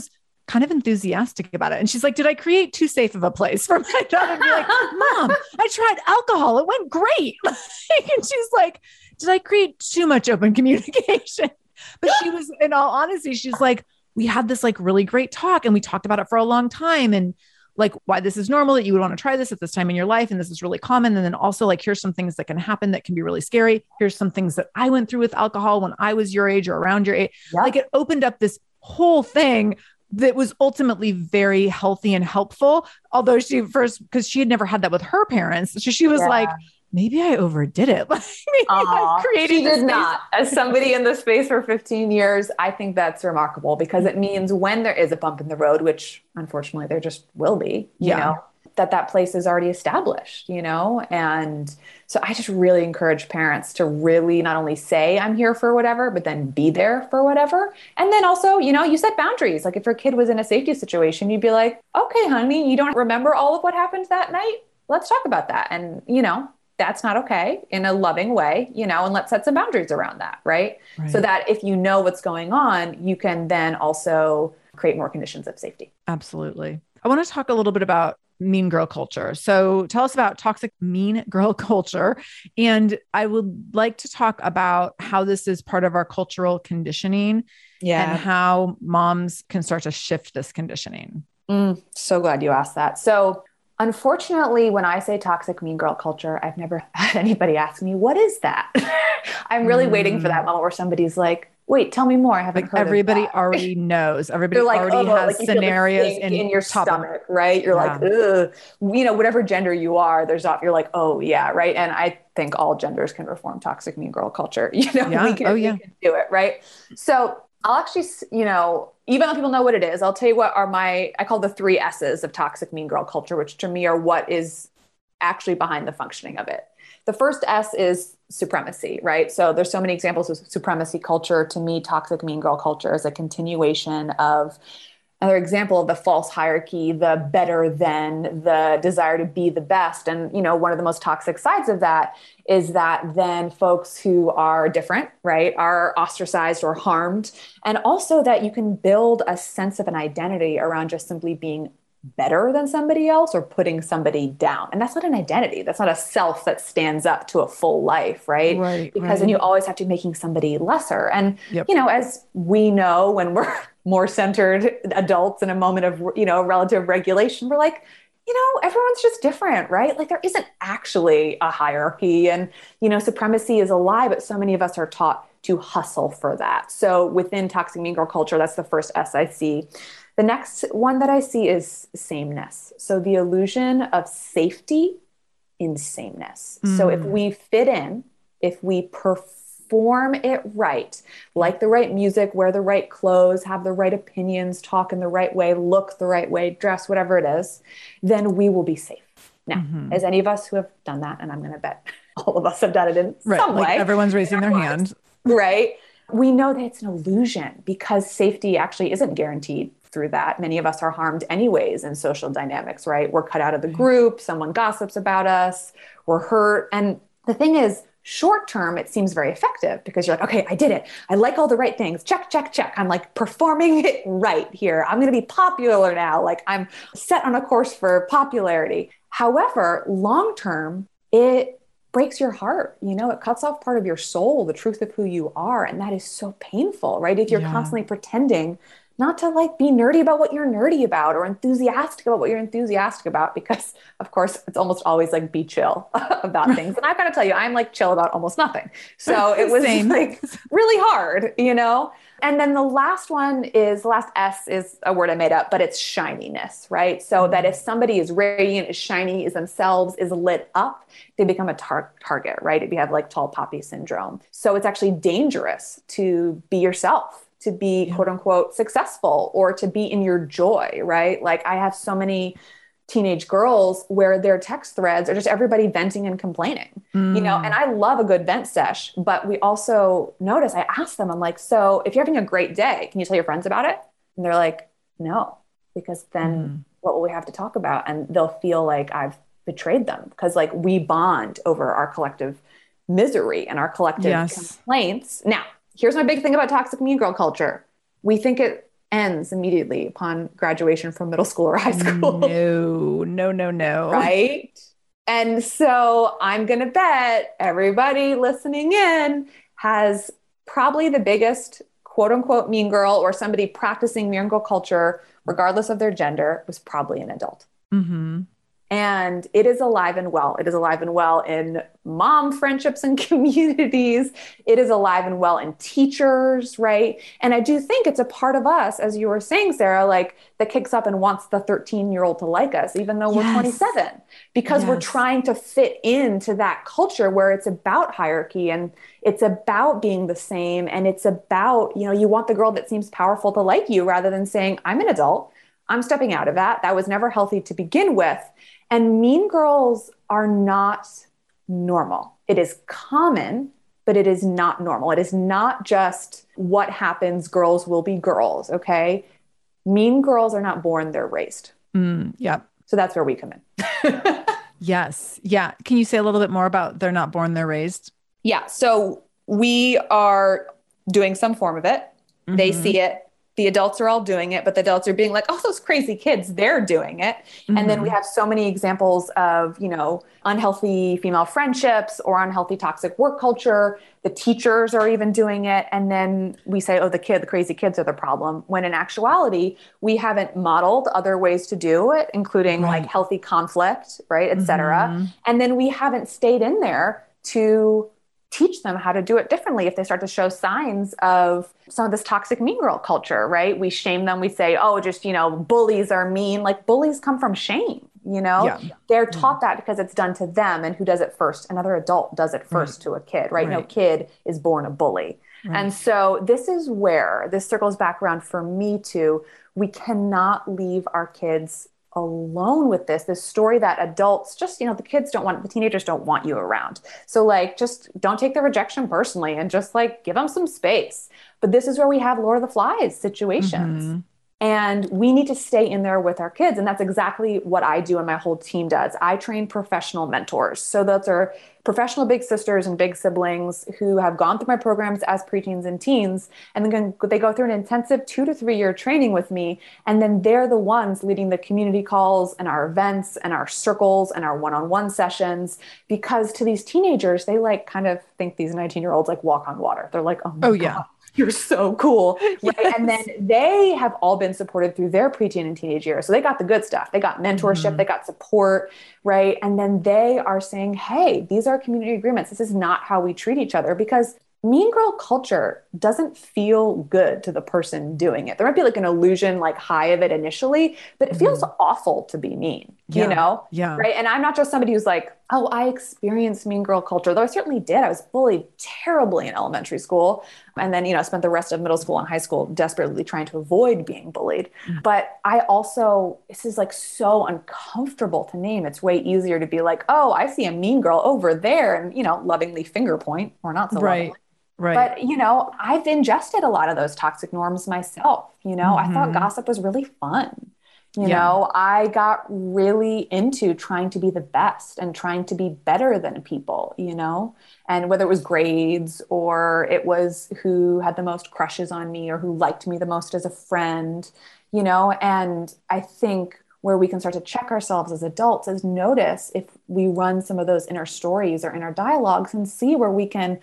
kind of enthusiastic about it. And she's like, did I create too safe of a place for my daughter to be like, Mom, I tried alcohol. It went great. And she's like, did I create too much open communication? But she was, in all honesty, she's like, we had this like really great talk and we talked about it for a long time. And like why this is normal that you would want to try this at this time in your life. And this is really common. And then also like, here's some things that can happen that can be really scary. Here's some things that I went through with alcohol when I was your age or around your age. Yep. Like it opened up this whole thing that was ultimately very healthy and helpful. Although she first, because she had never had that with her parents. So she was yeah. like, maybe I overdid it. Like maybe Aww, she did not. As somebody in the space for fifteen years, I think that's remarkable because it means when there is a bump in the road, which unfortunately there just will be, you yeah. know, that that place is already established, you know? And so I just really encourage parents to really not only say I'm here for whatever, but then be there for whatever. And then also, you know, you set boundaries. Like if your kid was in a safety situation, you'd be like, okay, honey, you don't remember all of what happened that night? Let's talk about that. And, you know, that's not okay in a loving way, you know, and let's set some boundaries around that, right? right? So that if you know what's going on, you can then also create more conditions of safety. Absolutely. I want to talk a little bit about mean girl culture. So tell us about toxic mean girl culture. And I would like to talk about how this is part of our cultural conditioning yeah. and how moms can start to shift this conditioning. Mm, so glad you asked that. So unfortunately, when I say toxic mean girl culture, I've never had anybody ask me, what is that? I'm really mm. waiting for that moment where somebody's like, wait, tell me more. I haven't like heard everybody of that. already knows. Everybody like, already oh, has like scenarios in, in your stomach, right? You're yeah. like, ugh, you know, whatever gender you are, there's not, you're like, oh yeah. Right. And I think all genders can reform toxic mean girl culture. You know, yeah. we can, oh, yeah. we can do it. Right. So I'll actually, you know, even though people know what it is, I'll tell you what are my, I call the three S's of toxic mean girl culture, which to me are what is actually behind the functioning of it. The first S is supremacy, right? So there's so many examples of supremacy culture. To me, toxic mean girl culture is a continuation of another example of the false hierarchy, the better than, the desire to be the best. And, you know, one of the most toxic sides of that is that then folks who are different, right, are ostracized or harmed. And also that you can build a sense of an identity around just simply being better than somebody else or putting somebody down. And that's not an identity. That's not a self that stands up to a full life, right? Right. Because right. then you always have to be making somebody lesser. And, yep. you know, as we know, when we're more centered adults in a moment of, you know, relative regulation, we're like, you know, everyone's just different, right? Like there isn't actually a hierarchy and, you know, supremacy is a lie, but so many of us are taught to hustle for that. So within toxic mean girl culture, that's the first S I see. The next one that I see is sameness. So the illusion of safety in sameness. Mm. So if we fit in, if we perform it right, like the right music, wear the right clothes, have the right opinions, talk in the right way, look the right way, dress, whatever it is, then we will be safe. Now, mm-hmm. as any of us who have done that, and I'm going to bet all of us have done it in right. some like way. Everyone's raising their hand. Right. We know that it's an illusion because safety actually isn't guaranteed through that. Many of us are harmed anyways in social dynamics, right? We're cut out of the group. Someone gossips about us. We're hurt. And the thing is, short term, it seems very effective because you're like, okay, I did it. I like all the right things. Check, check, check. I'm like performing it right here. I'm going to be popular now. Like I'm set on a course for popularity. However, long term, it breaks your heart. You know, it cuts off part of your soul, the truth of who you are. And that is so painful, right? If you're yeah. constantly pretending not to like be nerdy about what you're nerdy about or enthusiastic about what you're enthusiastic about, because of course it's almost always like be chill about things. And I've got to tell you, I'm like chill about almost nothing. So it was like really hard, you know? And then the last one is, the last S is a word I made up, but it's shininess, right? So mm-hmm. that if somebody is radiant, is shiny, is themselves, is lit up, they become a tar- target, right? If you have like tall poppy syndrome. So it's actually dangerous to be yourself, to be yeah. quote unquote successful or to be in your joy, right? Like I have so many teenage girls where their text threads are just everybody venting and complaining, mm. you know, and I love a good vent sesh, but we also notice, I ask them, I'm like, so if you're having a great day, can you tell your friends about it? And they're like, no, because then mm. what will we have to talk about? And they'll feel like I've betrayed them because like we bond over our collective misery and our collective yes. complaints. Now, here's my big thing about toxic mean girl culture. We think it ends immediately upon graduation from middle school or high school. No, no, no, no. Right? And so I'm going to bet everybody listening in has probably the biggest quote unquote mean girl or somebody practicing mean girl culture, regardless of their gender, was probably an adult. Mm-hmm. And it is alive and well. It is alive and well in mom friendships and communities. It is alive and well in teachers, right? And I do think it's a part of us, as you were saying, Sarah, like that kicks up and wants the thirteen year old to like us, even though we're yes. twenty-seven, because yes. we're trying to fit into that culture where it's about hierarchy and it's about being the same. And it's about, you know, you want the girl that seems powerful to like you rather than saying, I'm an adult. I'm stepping out of that. That was never healthy to begin with. And mean girls are not normal. It is common, but it is not normal. It is not just what happens. Girls will be girls. Okay. Mean girls are not born, they're raised. Mm, yeah. So that's where we come in. Yes. Yeah. Can you say a little bit more about they're not born, they're raised? Yeah. So we are doing some form of it. Mm-hmm. They see it. The adults are all doing it, but the adults are being like, oh, those crazy kids, they're doing it. Mm-hmm. And then we have so many examples of, you know, unhealthy female friendships or unhealthy toxic work culture. The teachers are even doing it. And then we say, oh, the kid, the crazy kids are the problem. When in actuality, we haven't modeled other ways to do it, including right. like healthy conflict, right, et cetera. Mm-hmm. And then we haven't stayed in there to teach them how to do it differently if they start to show signs of some of this toxic mean girl culture, right? We shame them. We say, oh, just, you know, bullies are mean. Like bullies come from shame, you know? Yeah. They're taught that because it's done to them. And who does it first? Another adult does it first right. to a kid, right? right? No kid is born a bully. Right. And so this is where this circles back around for me too. We cannot leave our kids alone with this, this story that adults just, you know, the kids don't want, the teenagers don't want you around. So like, just don't take the rejection personally and just like give them some space. But this is where we have Lord of the Flies situations. Mm-hmm. And we need to stay in there with our kids. And that's exactly what I do and my whole team does. I train professional mentors. So those are professional big sisters and big siblings who have gone through my programs as preteens and teens. And then they go through an intensive two to three year training with me. And then they're the ones leading the community calls and our events and our circles and our one-on-one sessions. Because to these teenagers, they like kind of think these nineteen year olds like walk on water. They're like, oh, my oh God. yeah. You're so cool. Right? Yes. And then they have all been supported through their preteen and teenage years. So they got the good stuff. They got mentorship, mm-hmm. they got support, right? And then they are saying, hey, these are community agreements. This is not how we treat each other, because mean girl culture doesn't feel good to the person doing it. There might be like an illusion, like high of it initially, but it feels mm-hmm. awful to be mean, yeah. you know? Yeah. Right. And I'm not just somebody who's like, oh, I experienced mean girl culture, though I certainly did. I was bullied terribly in elementary school. And then, you know, spent the rest of middle school and high school desperately trying to avoid being bullied. Mm-hmm. But I also, this is like so uncomfortable to name. It's way easier to be like, oh, I see a mean girl over there and, you know, lovingly finger point or not so right. lovingly. Right. But, you know, I've ingested a lot of those toxic norms myself. You know, mm-hmm. I thought gossip was really fun. You yeah. know, I got really into trying to be the best and trying to be better than people, you know, and whether it was grades or it was who had the most crushes on me or who liked me the most as a friend, you know, and I think where we can start to check ourselves as adults is notice if we run some of those inner stories or inner dialogues and see where we can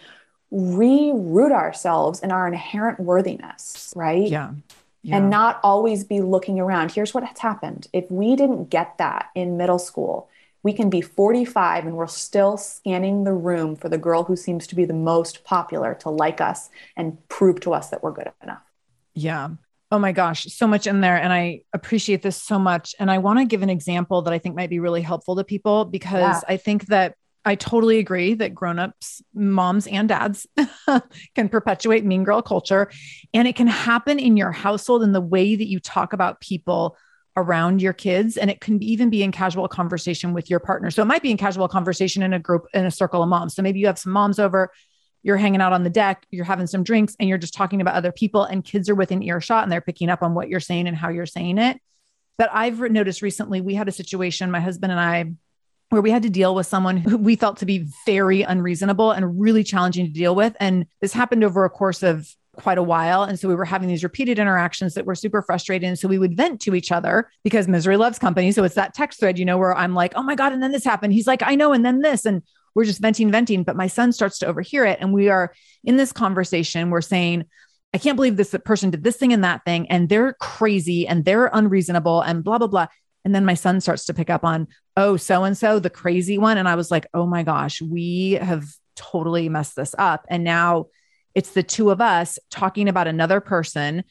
re-root ourselves in our inherent worthiness, right? Yeah. yeah. And not always be looking around. Here's what has happened. If we didn't get that in middle school, we can be forty-five and we're still scanning the room for the girl who seems to be the most popular to like us and prove to us that we're good enough. Yeah. Oh my gosh, so much in there. And I appreciate this so much. And I want to give an example that I think might be really helpful to people, because yeah. I think that I totally agree that grownups, moms and dads can perpetuate mean girl culture, and it can happen in your household in the way that you talk about people around your kids. And it can even be in casual conversation with your partner. So it might be in casual conversation in a group, in a circle of moms. So maybe you have some moms over, you're hanging out on the deck, you're having some drinks and you're just talking about other people, and kids are within earshot and they're picking up on what you're saying and how you're saying it. But I've noticed recently, we had a situation, my husband and I, where we had to deal with someone who we felt to be very unreasonable and really challenging to deal with. And this happened over a course of quite a while. And so we were having these repeated interactions that were super frustrating. And so we would vent to each other because misery loves company. So it's that text thread, you know, where I'm like, oh my God, and then this happened. He's like, I know. And then this, and we're just venting, venting. But my son starts to overhear it. And we are in this conversation. We're saying, I can't believe this person did this thing and that thing. And they're crazy and they're unreasonable and blah, blah, blah. And then my son starts to pick up on, oh, so-and-so, the crazy one. And I was like, oh my gosh, we have totally messed this up. And now it's the two of us talking about another person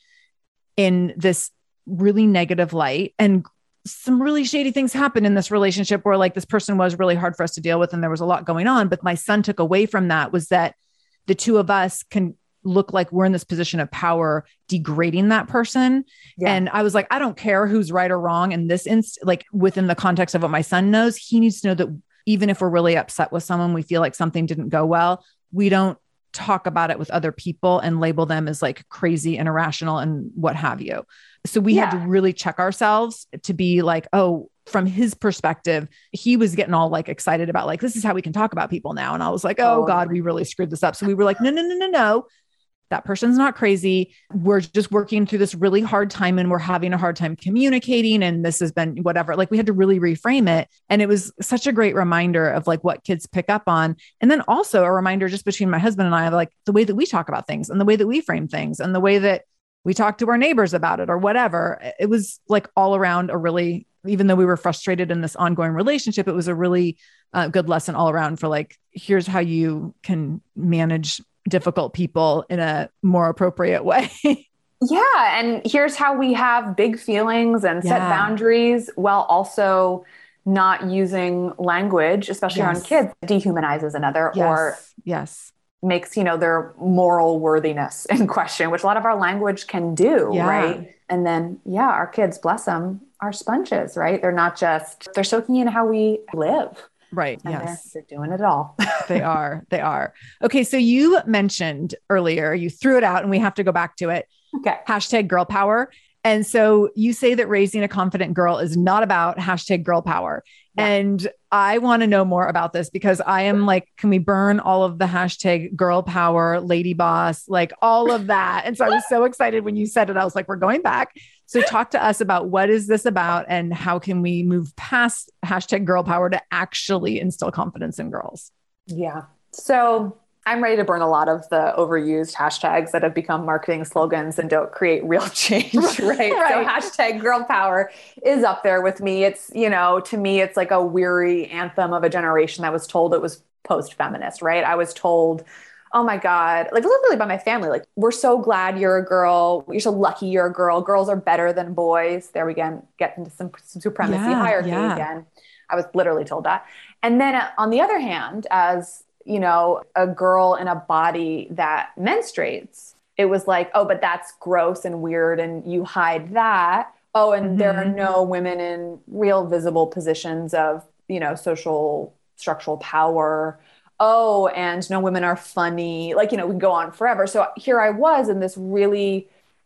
in this really negative light. And some really shady things happen in this relationship where like this person was really hard for us to deal with. And there was a lot going on. But my son took away from that was that the two of us can look like we're in this position of power, degrading that person. Yeah. And I was like, I don't care who's right or wrong in this inst, like within the context of what my son knows, he needs to know that even if we're really upset with someone, we feel like something didn't go well, we don't talk about it with other people and label them as like crazy and irrational and what have you. So we yeah. had to really check ourselves to be like, oh, from his perspective, he was getting all like excited about like, this is how we can talk about people now. And I was like, oh, oh God, we really screwed this up. So we were like, no, no, no, no, no. That person's not crazy. We're just working through this really hard time and we're having a hard time communicating. And this has been whatever, like we had to really reframe it. And it was such a great reminder of like what kids pick up on. And then also a reminder just between my husband and I of like the way that we talk about things and the way that we frame things and the way that we talk to our neighbors about it or whatever. It was like all around a really, even though we were frustrated in this ongoing relationship, it was a really uh, good lesson all around for like, here's how you can manage difficult people in a more appropriate way. Yeah. And here's how we have big feelings and set yeah. boundaries while also not using language, especially yes. around kids, dehumanizes another yes. or yes. makes, you know, their moral worthiness in question, which a lot of our language can do. Yeah. Right. And then, yeah, our kids, bless them, are sponges, right? They're not just, they're soaking in how we live. Right. And yes. They're, they're doing it all. They are. They are. Okay. So you mentioned earlier, you threw it out and we have to go back to it. Okay. Hashtag girl power. And so you say that raising a confident girl is not about hashtag girl power. Yeah. And I want to know more about this because I am like, can we burn all of the hashtag girl power, lady boss, like all of that. And so I was so excited when you said it. I was like, we're going back. So talk to us about what is this about and how can we move past hashtag girl power to actually instill confidence in girls? Yeah. So I'm ready to burn a lot of the overused hashtags that have become marketing slogans and don't create real change, right? right. So hashtag girl power is up there with me. It's, you know, to me, it's like a weary anthem of a generation that was told it was post-feminist, right? I was told, oh my God, like literally by my family, like, we're so glad you're a girl. You're so lucky you're a girl. Girls are better than boys. There we again, get into some supremacy yeah, hierarchy yeah. again. I was literally told that. And then uh, on the other hand, as you know, a girl in a body that menstruates, it was like, oh, but that's gross and weird. And you hide that. Oh, and mm-hmm. there are no women in real visible positions of, you know, social structural power. Oh, and no women are funny. Like, you know, we can go on forever. So here I was in this really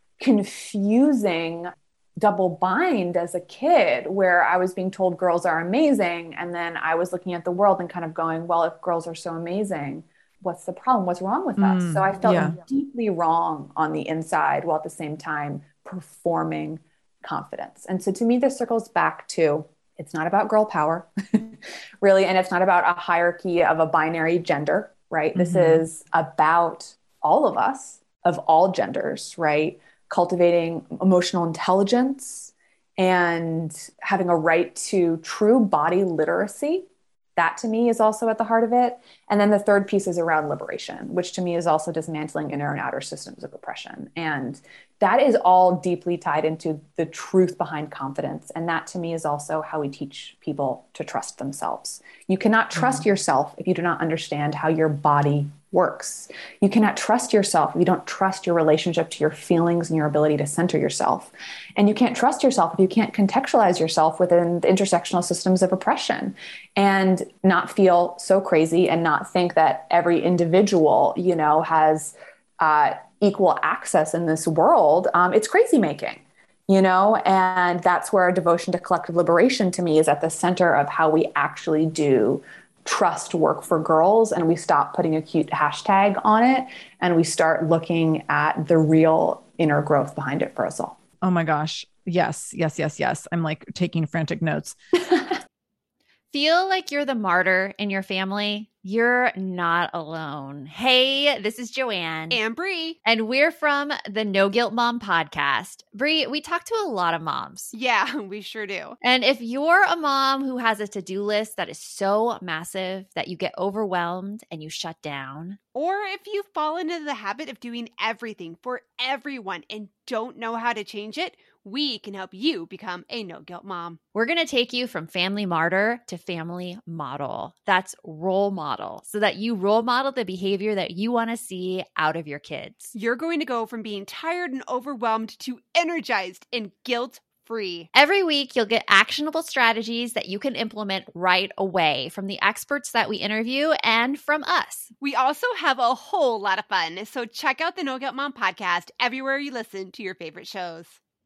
confusing double bind as a kid where I was being told girls are amazing. And then I was looking at the world and kind of going, well, if girls are so amazing, what's the problem? What's wrong with us? Mm, so I felt yeah. deeply wrong on the inside while at the same time performing confidence. And so to me, this circles back to, it's not about girl power really. And it's not about a hierarchy of a binary gender, right? Mm-hmm. This is about all of us of all genders, right? Cultivating emotional intelligence and having a right to true body literacy. That to me is also at the heart of it. And then the third piece is around liberation, which to me is also dismantling inner and outer systems of oppression. And that is all deeply tied into the truth behind confidence. And that to me is also how we teach people to trust themselves. You cannot trust mm-hmm. yourself if you do not understand how your body works. You cannot trust yourself if you don't trust your relationship to your feelings and your ability to center yourself. And you can't trust yourself if you can't contextualize yourself within the intersectional systems of oppression and not feel so crazy and not think that every individual, you know, has uh, equal access in this world. Um, it's crazy making, you know, and that's where devotion to collective liberation to me is at the center of how we actually do trust work for girls and we stop putting a cute hashtag on it and we start looking at the real inner growth behind it for us all. Oh my gosh. Yes, yes, yes, yes. I'm like taking frantic notes. Feel like you're the martyr in your family? You're not alone. Hey, this is Joanne. And Brie. And we're from the No Guilt Mom podcast. Brie, we talk to a lot of moms. Yeah, we sure do. And if you're a mom who has a to-do list that is so massive that you get overwhelmed and you shut down, or if you fall into the habit of doing everything for everyone and don't know how to change it, we can help you become a no-guilt mom. We're going to take you from family martyr to family model. That's role model, so that you role model the behavior that you want to see out of your kids. You're going to go from being tired and overwhelmed to energized and guilt-free. Every week, you'll get actionable strategies that you can implement right away from the experts that we interview and from us. We also have a whole lot of fun, so check out the No Guilt Mom podcast everywhere you listen to your favorite shows.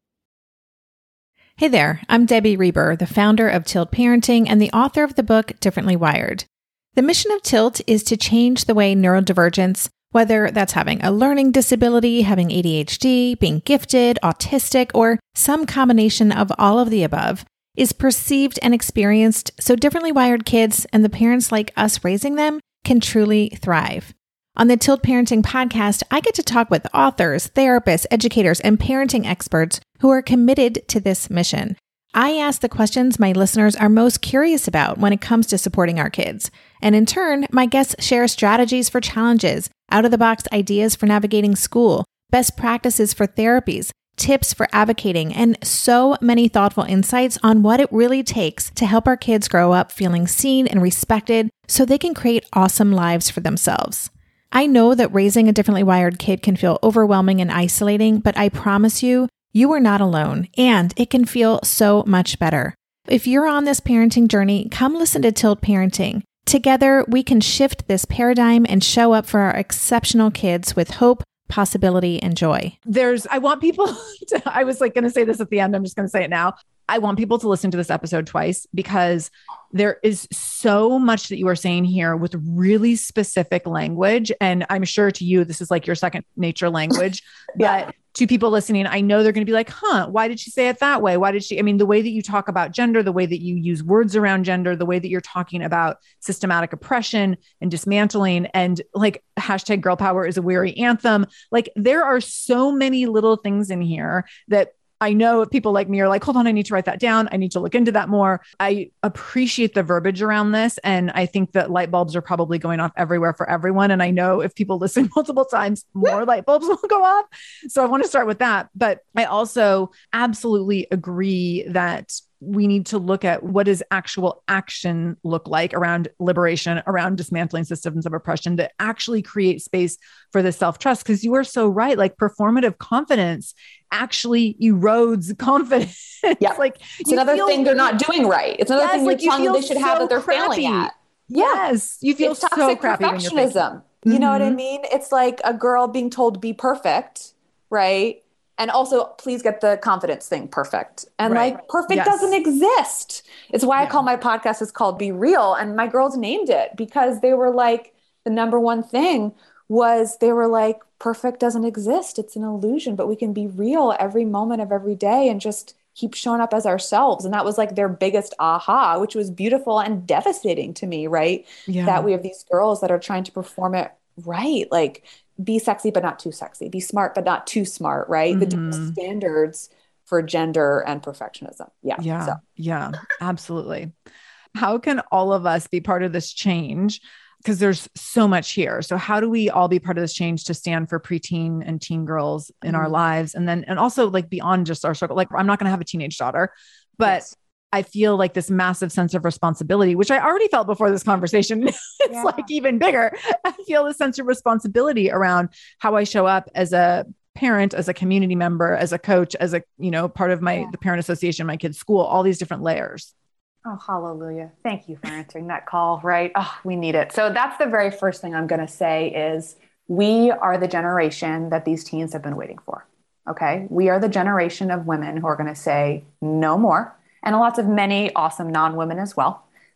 Hey there, I'm Debbie Reber, the founder of Tilt Parenting and the author of the book Differently Wired. The mission of Tilt is to change the way neurodivergence, whether that's having a learning disability, having A D H D, being gifted, autistic, or some combination of all of the above, is perceived and experienced so differently wired kids and the parents like us raising them can truly thrive. On the Tilt Parenting podcast, I get to talk with authors, therapists, educators, and parenting experts who are committed to this mission. I ask the questions my listeners are most curious about when it comes to supporting our kids. And in turn, my guests share strategies for challenges, out-of-the-box ideas for navigating school, best practices for therapies, tips for advocating, and so many thoughtful insights on what it really takes to help our kids grow up feeling seen and respected so they can create awesome lives for themselves. I know that raising a differently wired kid can feel overwhelming and isolating, but I promise you, you are not alone, and it can feel so much better. If you're on this parenting journey, come listen to Tilt Parenting. Together, we can shift this paradigm and show up for our exceptional kids with hope, possibility, and joy. There's, I want people to, I was like going to say this at the end. I'm just going to say it now. I want people to listen to this episode twice because there is so much that you are saying here with really specific language. And I'm sure to you, this is like your second nature language, Yeah. but to people listening, I know they're going to be like, huh, why did she say it that way? Why did she, I mean, the way that you talk about gender, the way that you use words around gender, the way that you're talking about systematic oppression and dismantling and like hashtag girl power is a weary anthem. Like there are so many little things in here that I know people like me are like, hold on, I need to write that down. I need to look into that more. I appreciate the verbiage around this. And I think that light bulbs are probably going off everywhere for everyone. And I know if people listen multiple times, more light bulbs will go off. So I want to start with that. But I also absolutely agree that we need to look at what does actual action look like around liberation, around dismantling systems of oppression that actually create space for the self-trust. Because you are so right. Like performative confidence actually erodes confidence. Yeah. like it's another feel, thing they're not doing right. It's another yes, thing like you're telling you them they should so have that they're crappy. failing at. Yes. You feel it's so toxic crappy when you're failing. perfectionism. You know what I mean? It's like a girl being told to be perfect, right? And also, please get the confidence thing perfect. And Right. like, perfect Yes. doesn't exist. It's why Yeah. I call my podcast is called Be Real. And my girls named it because they were like, the number one thing was they were like, perfect doesn't exist. It's an illusion, but we can be real every moment of every day and just keep showing up as ourselves. And that was like their biggest aha, which was beautiful and devastating to me, right? Yeah. That we have these girls that are trying to perform it right. Like, be sexy, but not too sexy. Be smart, but not too smart, right? The double Mhm. standards for gender and perfectionism. Yeah. Yeah. So. Yeah, absolutely. How can all of us be part of this change? Because there's so much here. So how do we all be part of this change to stand for preteen and teen girls in our Mhm. lives? And then, and also like beyond just our circle, like I'm not going to have a teenage daughter, but Yes. I feel like this massive sense of responsibility, which I already felt before this conversation. it's Yeah. like even bigger. I feel a sense of responsibility around how I show up as a parent, as a community member, as a coach, as a, you know, part of my, Yeah. the parent association, my kid's school, all these different layers. Oh, hallelujah. Thank you for answering that call, right? Oh, we need it. So that's the very first thing I'm going to say is we are the generation that these teens have been waiting for. Okay. We are the generation of women who are going to say no more. And lots of many awesome non-women as well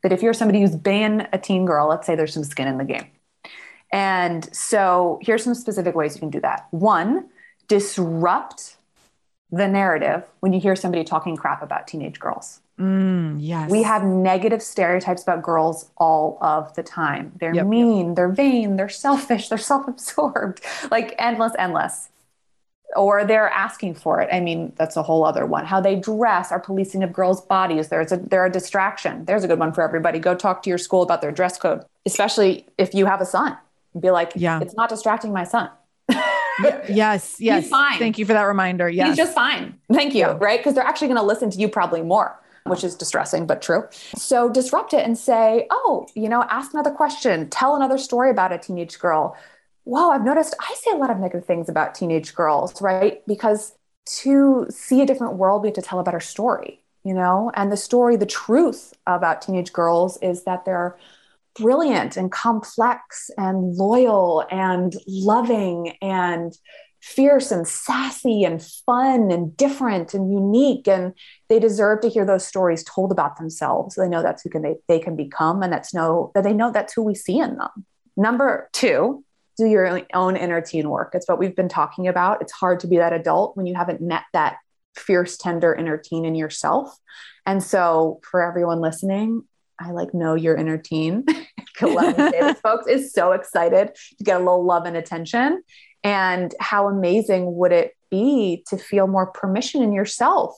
But if you're somebody who's been a teen girl, let's say there's some skin in the game. And so here's some specific ways you can do that. One, disrupt the narrative when you hear somebody talking crap about teenage girls. Mm, yes. We have negative stereotypes about girls all of the time. They're Yep, mean, they're vain, they're selfish, they're self-absorbed, like endless, endless. Or they're asking for it. I mean, that's a whole other one. How they dress, our policing of girls' bodies. There's a, they're a distraction. There's a good one for everybody. Go talk to your school about their dress code, especially if you have a son. Be like, yeah, it's not distracting my son. Yes. Yes. He's fine. Thank you for that reminder. Yes. He's just fine. Thank you. Yeah. Right? Because they're actually going to listen to you probably more, which is distressing, but true. So disrupt it and say, oh, you know, ask another question, tell another story about a teenage girl. Wow, I've noticed I say a lot of negative things about teenage girls, right? Because to see a different world, we have to tell a better story, you know? And the story, the truth about teenage girls is that they're brilliant and complex and loyal and loving and fierce and sassy and fun and different and unique. And they deserve to hear those stories told about themselves. They know that's who can they, they can become. And that's know that they know that's who we see in them. Number two, do your own inner teen work. It's what we've been talking about. It's hard to be that adult when you haven't met that fierce, tender inner teen in yourself. And so for everyone listening, I like know your inner teen. Let me say this, folks, is so excited to get a little love and attention. And how amazing would it be to feel more permission in yourself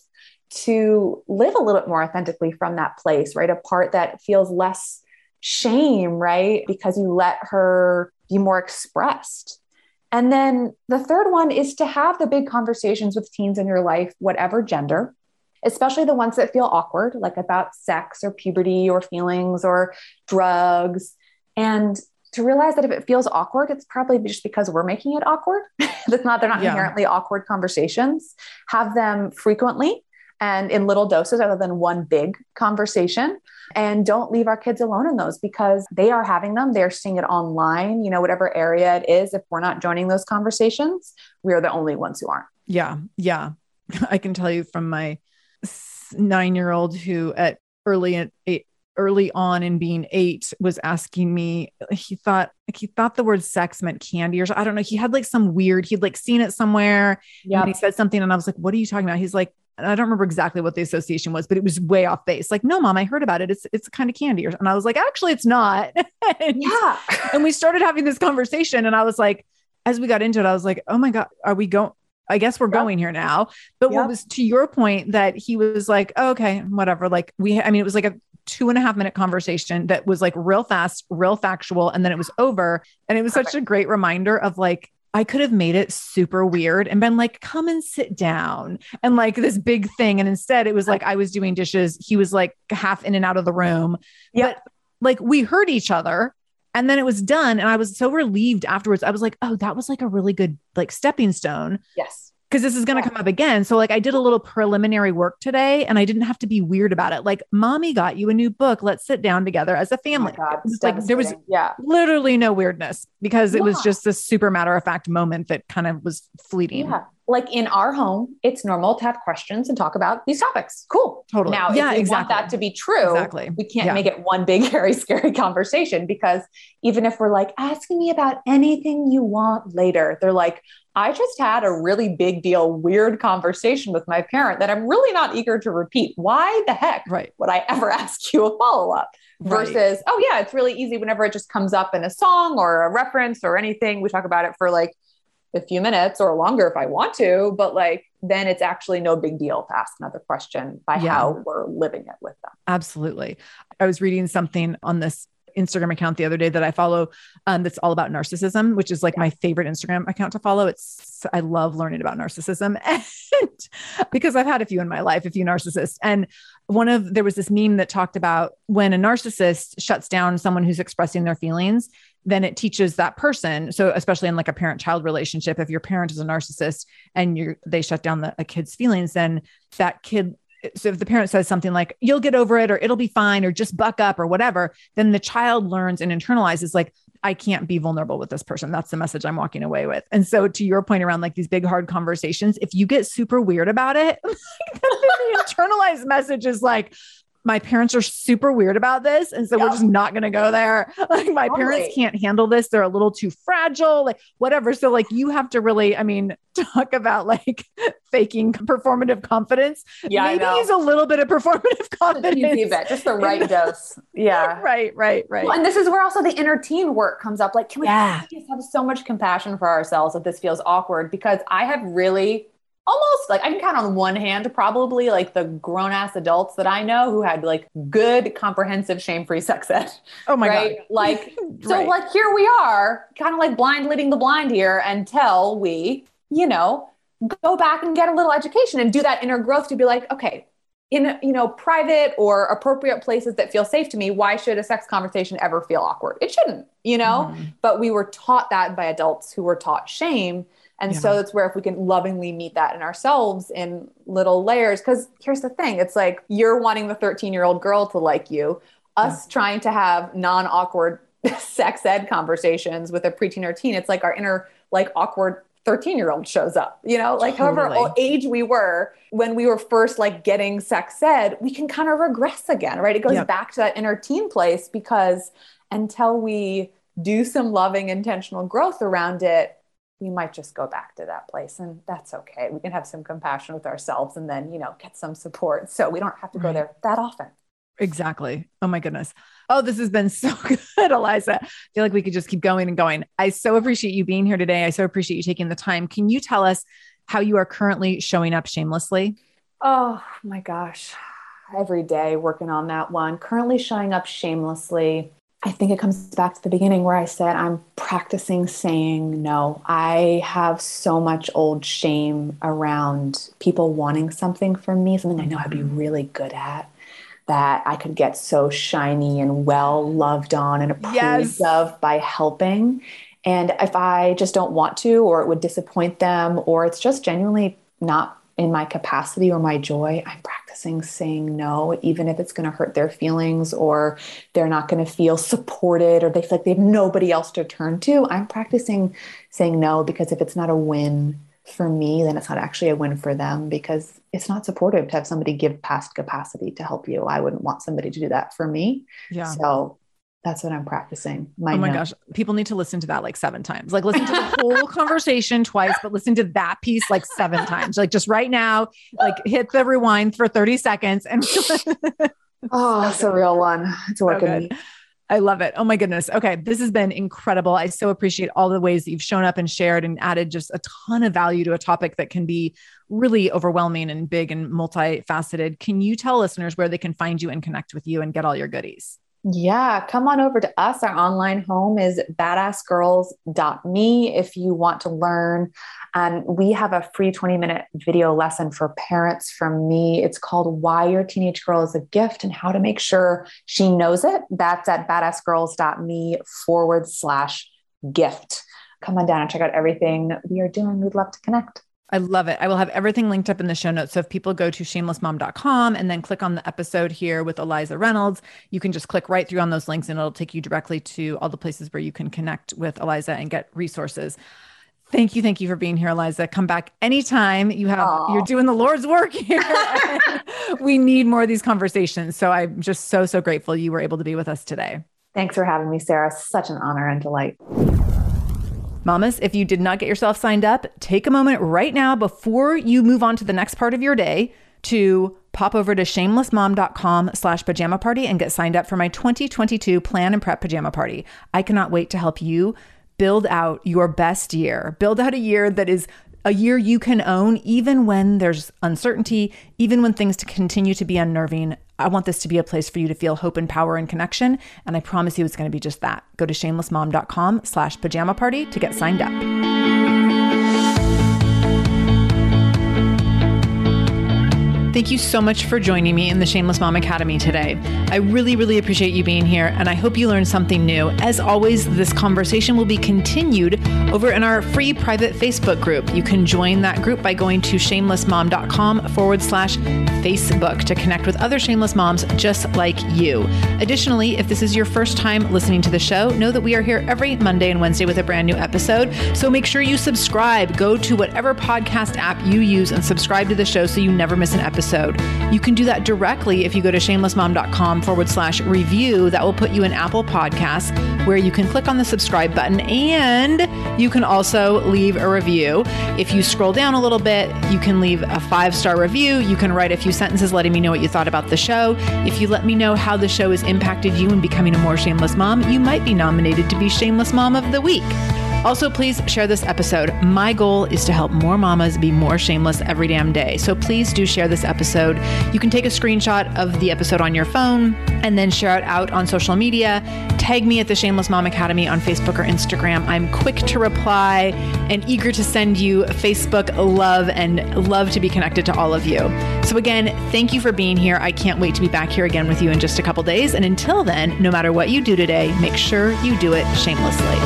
to live a little bit more authentically from that place, right? A part that feels less shame, right? Because you let her be more expressed. And then the third one is to have the big conversations with teens in your life, whatever gender, especially the ones that feel awkward, like about sex or puberty or feelings or drugs. And to realize that if it feels awkward, it's probably just because we're making it awkward. That's not, they're not yeah. inherently awkward conversations. Have them frequently and in little doses rather than one big conversation. And don't leave our kids alone in those because they are having them. They're seeing it online, you know, whatever area it is. If we're not joining those conversations, we are the only ones who aren't. Yeah. Yeah. I can tell you from my nine-year-old who at early at eight, early on in being eight was asking me, he thought, like, he thought the word sex meant candy or I don't know. He had like some weird, he'd like seen it somewhere. Yeah. And he said something and I was like, what are you talking about? He's like, I don't remember exactly what the association was, but it was way off base. Like, no, mom, I heard about it. It's, it's kind of candy. And I was like, actually it's not. and, yeah. and we started having this conversation and I was like, as we got into it, I was like, oh my God, are we going? I guess we're yep. going here now. But yep. what was to your point that he was like, oh, okay, whatever. Like we, I mean, it was like a two and a half minute conversation that was like real fast, real factual. And then it was over. And it was Perfect. Such a great reminder of like, I could have made it super weird and been like, come and sit down and like this big thing. And instead it was like, I was doing dishes. He was like half in and out of the room. Yep. But like we heard each other and then it was done. And I was so relieved afterwards. I was like, oh, that was like a really good like stepping stone. Yes. Because this is going to yeah. come up again. So like I did a little preliminary work today and I didn't have to be weird about it. Like mommy got you a new book. Let's sit down together as a family. Oh my God, like there was yeah. literally no weirdness because it yeah. was just this super matter of fact moment that kind of was fleeting. Yeah. Like in our home, it's normal to have questions and talk about these topics. Cool. Totally. Now, yeah, if we exactly. want that to be true, exactly. we can't yeah. make it one big, hairy, scary conversation because even if we're like, asking me about anything you want later, they're like, I just had a really big deal, weird conversation with my parent that I'm really not eager to repeat. Why the heck right. would I ever ask you a follow-up? Versus, right. oh yeah, it's really easy whenever it just comes up in a song or a reference or anything. We talk about it for like a few minutes or longer if I want to, but like, then it's actually no big deal to ask another question by yeah. how we're living it with them. Absolutely. I was reading something on this Instagram account the other day that I follow um, that's all about narcissism, which is like yeah. my favorite Instagram account to follow. It's, I love learning about narcissism and because I've had a few in my life, a few narcissists. And one of, there was this meme that talked about when a narcissist shuts down someone who's expressing their feelings, then it teaches that person. So especially in like a parent-child relationship, if your parent is a narcissist and you're, they shut down the, a kid's feelings, then that kid, so if the parent says something like, you'll get over it, or it'll be fine, or just buck up or whatever, then the child learns and internalizes like, I can't be vulnerable with this person. That's the message I'm walking away with. And so to your point around like these big, hard conversations, if you get super weird about it, the internalized message is like, my parents are super weird about this. And so yep. we're just not going to go there. Like my totally. parents can't handle this. They're a little too fragile, like whatever. So like you have to really, I mean, talk about like faking performative confidence. Yeah, maybe use a little bit of performative confidence. Bit, just the right dose. Yeah. Right, right, right. Well, and this is where also the inner teen work comes up. Like, can we yeah. just have so much compassion for ourselves if this feels awkward? Because I have really almost like I can count on one hand, probably like the grown ass adults that I know who had like good, comprehensive, shame-free sex ed. Oh my right? God. Like, so right. like here we are kind of like blind leading the blind here until we, you know, go back and get a little education and do that inner growth to be like, okay, in, you know, private or appropriate places that feel safe to me, why should a sex conversation ever feel awkward? It shouldn't, you know, mm-hmm. but we were taught that by adults who were taught shame. And yeah. so that's where if we can lovingly meet that in ourselves in little layers, because here's the thing, it's like you're wanting the thirteen year old girl to like you, us yeah. trying to have non-awkward sex ed conversations with a preteen or teen. It's like our inner like awkward thirteen year old shows up, you know, like totally. However age we were when we were first like getting sex ed, we can kind of regress again, right? It goes yep. back to that inner teen place because until we do some loving intentional growth around it, we might just go back to that place and that's okay. We can have some compassion with ourselves and then, you know, get some support. So we don't have to go there that often. Exactly. Oh my goodness. Oh, this has been so good, Eliza. I feel like we could just keep going and going. I so appreciate you being here today. I so appreciate you taking the time. Can you tell us how you are currently showing up shamelessly? Oh my gosh. Every day working on that one. Currently showing up shamelessly. I think it comes back to the beginning where I said, I'm practicing saying no. I have so much old shame around people wanting something from me, something I know I'd be really good at, that I could get so shiny and well loved on and approved yes. of by helping. And if I just don't want to, or it would disappoint them, or it's just genuinely not in my capacity or my joy, I'm practicing saying no, even if it's going to hurt their feelings or they're not going to feel supported or they feel like they have nobody else to turn to. I'm practicing saying no because if it's not a win for me, then it's not actually a win for them because it's not supportive to have somebody give past capacity to help you. I wouldn't want somebody to do that for me. Yeah. So that's what I'm practicing. My oh my no. gosh. People need to listen to that like seven times, like listen to the whole conversation twice, but listen to that piece like seven times, like just right now, like hit the rewind for thirty seconds. And oh, it's a real one. It's working. So me. I love it. Oh my goodness. Okay. This has been incredible. I so appreciate all the ways that you've shown up and shared and added just a ton of value to a topic that can be really overwhelming and big and multifaceted. Can you tell listeners where they can find you and connect with you and get all your goodies? Yeah, come on over to us. Our online home is badass girls dot me if you want to learn. And we have a free twenty minute video lesson for parents from me. It's called Why Your Teenage Girl is a Gift and How to Make Sure She Knows It. That's at badass girls dot me forward slash gift. Come on down and check out everything we are doing. We'd love to connect. I love it. I will have everything linked up in the show notes. So if people go to shameless mom dot com and then click on the episode here with Eliza Reynolds, you can just click right through on those links and it'll take you directly to all the places where you can connect with Eliza and get resources. Thank you. Thank you for being here, Eliza. Come back anytime. You have, Aww. You're doing the Lord's work here. We need more of these conversations. So I'm just so, so grateful you were able to be with us today. Thanks for having me, Sarah. Such an honor and delight. Mamas, if you did not get yourself signed up, take a moment right now before you move on to the next part of your day to pop over to shameless mom dot com slash pajama party and get signed up for my twenty twenty-two plan and prep pajama party. I cannot wait to help you build out your best year. Build out a year that is a year you can own, even when there's uncertainty, even when things to continue to be unnerving. I want this to be a place for you to feel hope and power and connection. And I promise you it's going to be just that. Go to shameless mom dot com slash pajama party to get signed up. Thank you so much for joining me in the Shameless Mom Academy today. I really, really appreciate you being here, and I hope you learned something new. As always, this conversation will be continued over in our free private Facebook group. You can join that group by going to shamelessmom.com forward slash Facebook to connect with other shameless moms just like you. Additionally, if this is your first time listening to the show, know that we are here every Monday and Wednesday with a brand new episode. So make sure you subscribe. Go to whatever podcast app you use and subscribe to the show so you never miss an episode. You can do that directly if you go to shamelessmom.com forward slash review. That will put you in Apple Podcasts, where you can click on the subscribe button and you can also leave a review. If you scroll down a little bit, you can leave a five-star review. You can write a few sentences letting me know what you thought about the show. If you let me know how the show has impacted you in becoming a more shameless mom, you might be nominated to be Shameless Mom of the Week. Also, please share this episode. My goal is to help more mamas be more shameless every damn day. So please do share this episode. You can take a screenshot of the episode on your phone and then share it out on social media. Tag me at the Shameless Mom Academy on Facebook or Instagram. I'm quick to reply and eager to send you Facebook love and love to be connected to all of you. So again, thank you for being here. I can't wait to be back here again with you in just a couple days. And until then, no matter what you do today, make sure you do it shamelessly.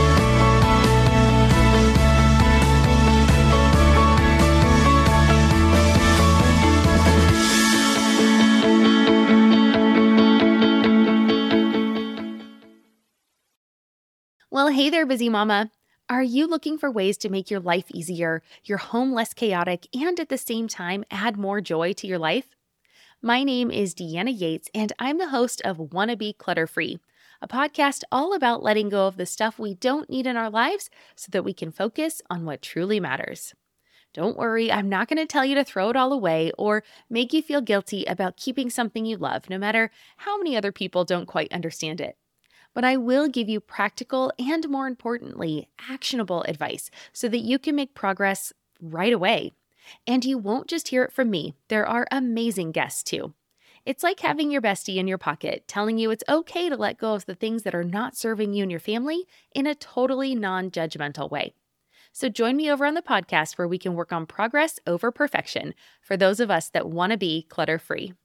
Well, hey there, busy mama. Are you looking for ways to make your life easier, your home less chaotic, and at the same time add more joy to your life? My name is Deanna Yates, and I'm the host of Wanna Be Clutter Free, a podcast all about letting go of the stuff we don't need in our lives so that we can focus on what truly matters. Don't worry, I'm not going to tell you to throw it all away or make you feel guilty about keeping something you love, no matter how many other people don't quite understand it. But I will give you practical and, more importantly, actionable advice so that you can make progress right away. And you won't just hear it from me. There are amazing guests too. It's like having your bestie in your pocket telling you it's okay to let go of the things that are not serving you and your family in a totally non-judgmental way. So join me over on the podcast where we can work on progress over perfection for those of us that want to be clutter-free.